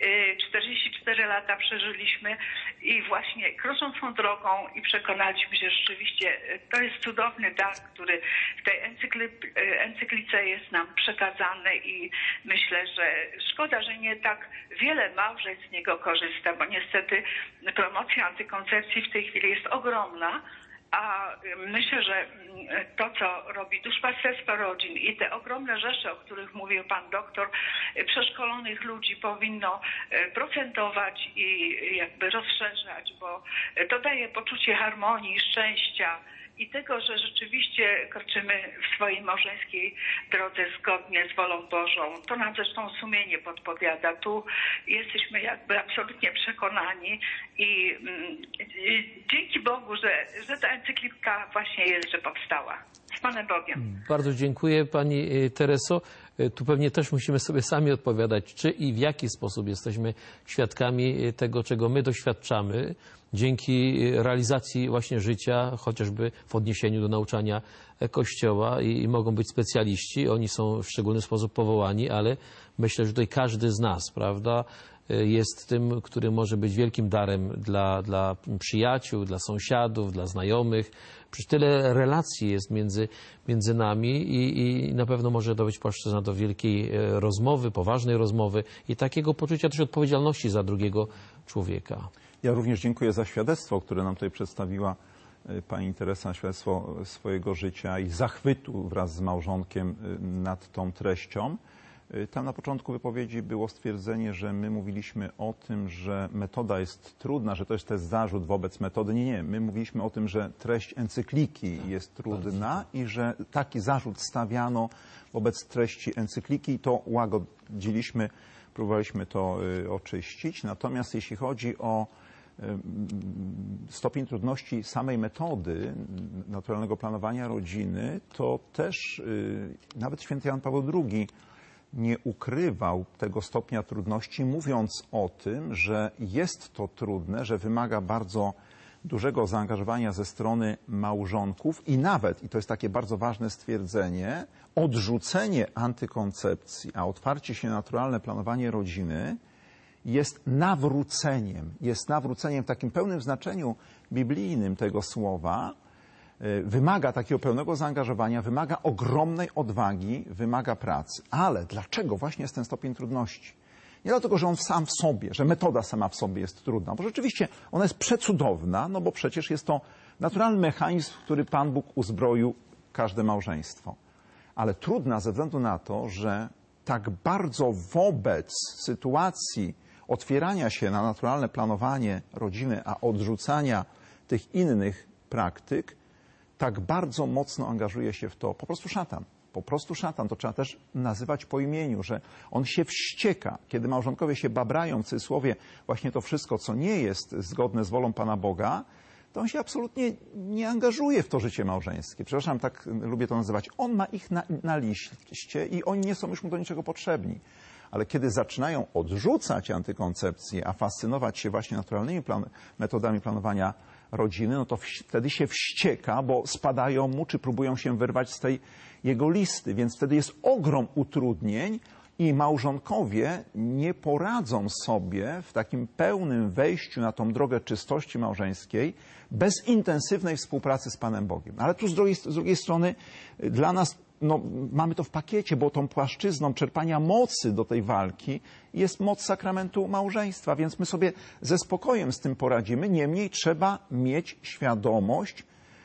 44 lata przeżyliśmy i właśnie krążąc tą drogą i przekonaliśmy się, że rzeczywiście to jest cudowny dar, który w tej encyklice jest nam przekazany i myślę, że szkoda, że nie tak wiele małżeństw z niego korzysta, bo niestety promocja antykoncepcji w tej chwili jest ogromna, a myślę, że to, co robi duszpasterstwo rodzin i te ogromne rzesze, o których mówił pan doktor, przeszkolonych ludzi powinno procentować i jakby rozszerzać, bo to daje poczucie harmonii, szczęścia i tego, że rzeczywiście kroczymy w swojej małżeńskiej drodze zgodnie z wolą Bożą. To nam zresztą sumienie podpowiada. Tu jesteśmy jakby absolutnie przekonani i dzięki Bogu, że ta encyklika właśnie jest, że powstała. Z Panem Bogiem. Bardzo dziękuję Pani Tereso. Tu pewnie też musimy sobie sami odpowiadać, czy i w jaki sposób jesteśmy świadkami tego, czego my doświadczamy dzięki realizacji właśnie życia, chociażby w odniesieniu do nauczania Kościoła i mogą być specjaliści, oni są w szczególny sposób powołani, ale myślę, że tutaj każdy z nas, prawda, jest tym, który może być wielkim darem dla przyjaciół, dla sąsiadów, dla znajomych. Przecież tyle relacji jest między nami i na pewno może to być płaszczyzna do wielkiej rozmowy, poważnej rozmowy i takiego poczucia też odpowiedzialności za drugiego człowieka. Ja również dziękuję za świadectwo, które nam tutaj przedstawiła pani Teresa, świadectwo swojego życia i zachwytu wraz z małżonkiem nad tą treścią. Tam na początku wypowiedzi było stwierdzenie, że my mówiliśmy o tym, że metoda jest trudna, że to jest zarzut wobec metody. Nie. My mówiliśmy o tym, że treść encykliki jest trudna i że taki zarzut stawiano wobec treści encykliki i to łagodziliśmy, próbowaliśmy to oczyścić. Natomiast jeśli chodzi o stopień trudności samej metody naturalnego planowania rodziny, to też nawet święty Jan Paweł II nie ukrywał tego stopnia trudności, mówiąc o tym, że jest to trudne, że wymaga bardzo dużego zaangażowania ze strony małżonków i nawet, i to jest takie bardzo ważne stwierdzenie, odrzucenie antykoncepcji, a otwarcie się na naturalne planowanie rodziny jest nawróceniem w takim pełnym znaczeniu biblijnym tego słowa, wymaga takiego pełnego zaangażowania, wymaga ogromnej odwagi, wymaga pracy. Ale dlaczego właśnie jest ten stopień trudności? Nie dlatego, że on sam w sobie, że metoda sama w sobie jest trudna, bo rzeczywiście ona jest przecudowna, no bo przecież jest to naturalny mechanizm, w który Pan Bóg uzbroił każde małżeństwo. Ale trudna ze względu na to, że tak bardzo wobec sytuacji otwierania się na naturalne planowanie rodziny, a odrzucania tych innych praktyk, tak bardzo mocno angażuje się w to po prostu szatan. Po prostu szatan, to trzeba też nazywać po imieniu, że on się wścieka. Kiedy małżonkowie się babrają w cudzysłowie właśnie to wszystko, co nie jest zgodne z wolą Pana Boga, to on się absolutnie nie angażuje w to życie małżeńskie. Przepraszam, tak lubię to nazywać. On ma ich na liście i oni nie są już mu do niczego potrzebni. Ale kiedy zaczynają odrzucać antykoncepcję, a fascynować się właśnie naturalnymi metodami planowania rodziny, no to wtedy się wścieka, bo spadają mu, czy próbują się wyrwać z tej jego listy. Więc wtedy jest ogrom utrudnień i małżonkowie nie poradzą sobie w takim pełnym wejściu na tą drogę czystości małżeńskiej bez intensywnej współpracy z Panem Bogiem. Ale tu z drugiej strony dla nas mamy to w pakiecie, bo tą płaszczyzną czerpania mocy do tej walki jest moc sakramentu małżeństwa, więc my sobie ze spokojem z tym poradzimy. Niemniej trzeba mieć świadomość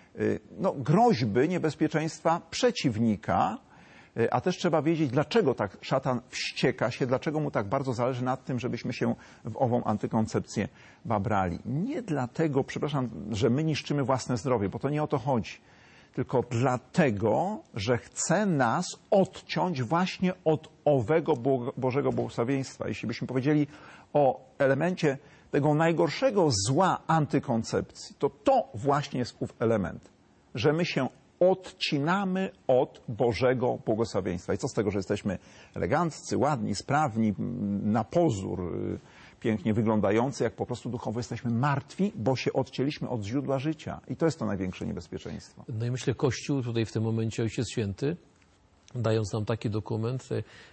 groźby, niebezpieczeństwa przeciwnika, a też trzeba wiedzieć, dlaczego tak szatan wścieka się, dlaczego mu tak bardzo zależy na tym, żebyśmy się w ową antykoncepcję babrali. Nie dlatego, przepraszam, że my niszczymy własne zdrowie, bo to nie o to chodzi. Tylko dlatego, że chce nas odciąć właśnie od owego Bożego błogosławieństwa. Jeśli byśmy powiedzieli o elemencie tego najgorszego zła antykoncepcji, to właśnie jest ów element, że my się odcinamy od Bożego błogosławieństwa. I co z tego, że jesteśmy eleganccy, ładni, sprawni, na pozór pięknie wyglądający, jak po prostu duchowo jesteśmy martwi, bo się odcięliśmy od źródła życia. I to jest to największe niebezpieczeństwo. No i myślę, Kościół tutaj w tym momencie, Ojciec Święty, dając nam taki dokument,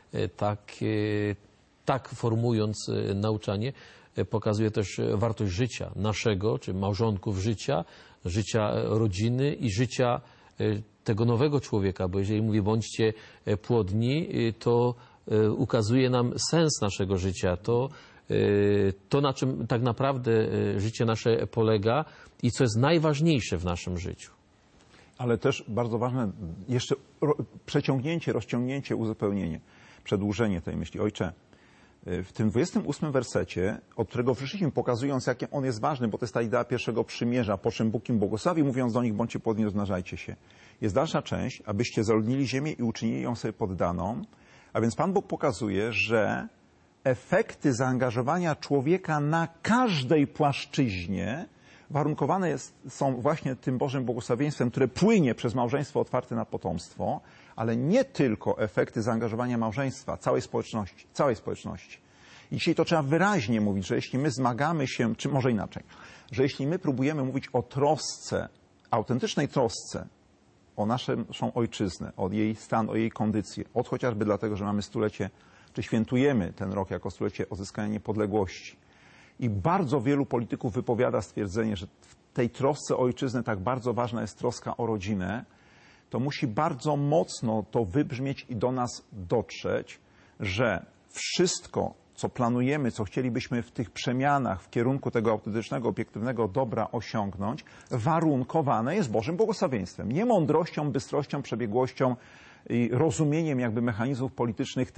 tak formując nauczanie, pokazuje też wartość życia naszego, czy małżonków życia rodziny i życia tego nowego człowieka, bo jeżeli mówię bądźcie płodni, to ukazuje nam sens naszego życia, to na czym tak naprawdę życie nasze polega i co jest najważniejsze w naszym życiu. Ale też bardzo ważne jeszcze przeciągnięcie, rozciągnięcie, uzupełnienie, przedłużenie tej myśli. Ojcze, w tym 28 wersecie, od którego wyszliśmy, pokazując, jak on jest ważny, bo to jest ta idea pierwszego przymierza, po czym Bóg im błogosławi, mówiąc do nich, bądźcie płodni, rozmnażajcie się. Jest dalsza część, abyście zaludnili ziemię i uczynili ją sobie poddaną. A więc Pan Bóg pokazuje, że efekty zaangażowania człowieka na każdej płaszczyźnie warunkowane są właśnie tym Bożym błogosławieństwem, które płynie przez małżeństwo otwarte na potomstwo, ale nie tylko efekty zaangażowania małżeństwa, całej społeczności. I dzisiaj to trzeba wyraźnie mówić, że jeśli my zmagamy się, czy może inaczej, że jeśli my próbujemy mówić o trosce, autentycznej trosce o naszą ojczyznę, o jej stan, o jej kondycję, chociażby dlatego, że mamy stulecie, czy świętujemy ten rok jako stulecie odzyskania niepodległości. I bardzo wielu polityków wypowiada stwierdzenie, że w tej trosce o ojczyznę tak bardzo ważna jest troska o rodzinę, to musi bardzo mocno to wybrzmieć i do nas dotrzeć, że wszystko, co planujemy, co chcielibyśmy w tych przemianach w kierunku tego autentycznego, obiektywnego dobra osiągnąć, warunkowane jest Bożym błogosławieństwem. Nie mądrością, bystrością, przebiegłością i rozumieniem jakby mechanizmów politycznych tych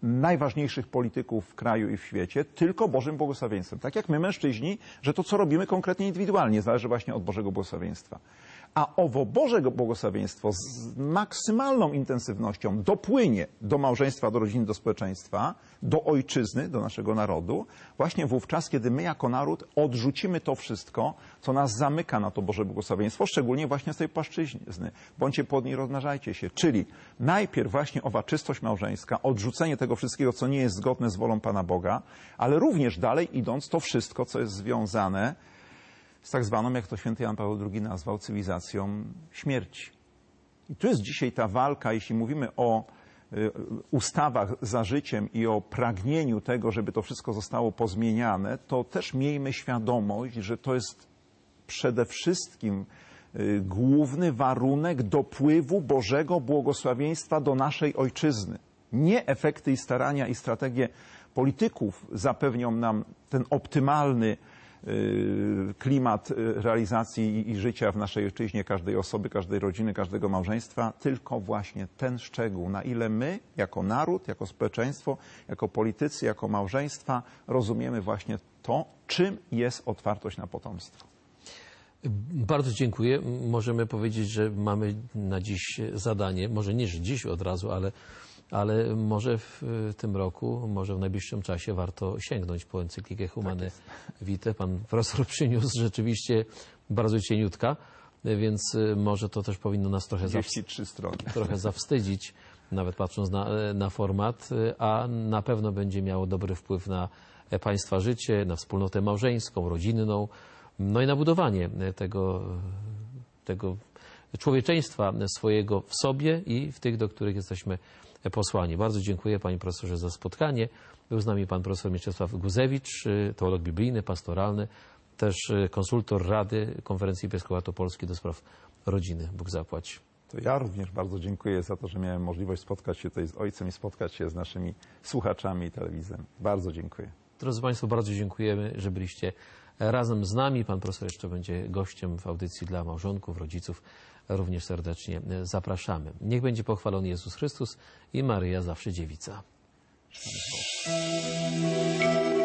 najważniejszych polityków w kraju i w świecie tylko Bożym błogosławieństwem. Tak jak my, mężczyźni, że to, co robimy konkretnie indywidualnie, zależy właśnie od Bożego błogosławieństwa. A owo Boże błogosławieństwo z maksymalną intensywnością dopłynie do małżeństwa, do rodziny, do społeczeństwa, do ojczyzny, do naszego narodu, właśnie wówczas, kiedy my jako naród odrzucimy to wszystko, co nas zamyka na to Boże błogosławieństwo, szczególnie właśnie z tej płaszczyzny. Bądźcie płodni i rozmnażajcie się. Czyli najpierw właśnie owa czystość małżeńska, odrzucenie tego wszystkiego, co nie jest zgodne z wolą Pana Boga, ale również dalej idąc to wszystko, co jest związane z tak zwaną, jak to święty Jan Paweł II nazwał, cywilizacją śmierci. I tu jest dzisiaj ta walka, jeśli mówimy o ustawach za życiem i o pragnieniu tego, żeby to wszystko zostało pozmieniane, to też miejmy świadomość, że to jest przede wszystkim główny warunek dopływu Bożego błogosławieństwa do naszej ojczyzny. Nie efekty i starania i strategie polityków zapewnią nam ten optymalny klimat realizacji i życia w naszej ojczyźnie każdej osoby, każdej rodziny, każdego małżeństwa, tylko właśnie ten szczegół, na ile my, jako naród, jako społeczeństwo, jako politycy, jako małżeństwa, rozumiemy właśnie to, czym jest otwartość na potomstwo. Bardzo dziękuję. Możemy powiedzieć, że mamy na dziś zadanie, może nie dziś od razu, ale może w tym roku, może w najbliższym czasie warto sięgnąć po encyklikę Humane Vitae. Pan profesor przyniósł rzeczywiście bardzo cieniutka, więc może to też powinno nas trochę zawstydzić, nawet patrząc na format, a na pewno będzie miało dobry wpływ na państwa życie, na wspólnotę małżeńską, rodzinną, no i na budowanie tego człowieczeństwa swojego w sobie i w tych, do których jesteśmy posłani. Bardzo dziękuję panie profesorze za spotkanie. Był z nami pan profesor Mieczysław Guzewicz, teolog biblijny, pastoralny, też konsultor Rady Konferencji Episkopatu Polski do spraw rodziny. Bóg zapłać. To ja również bardzo dziękuję za to, że miałem możliwość spotkać się tutaj z ojcem i spotkać się z naszymi słuchaczami i telewizem. Bardzo dziękuję. Drodzy państwo, bardzo dziękujemy, że byliście razem z nami. Pan profesor jeszcze będzie gościem w audycji dla małżonków, rodziców. Również serdecznie zapraszamy. Niech będzie pochwalony Jezus Chrystus i Maryja zawsze dziewica.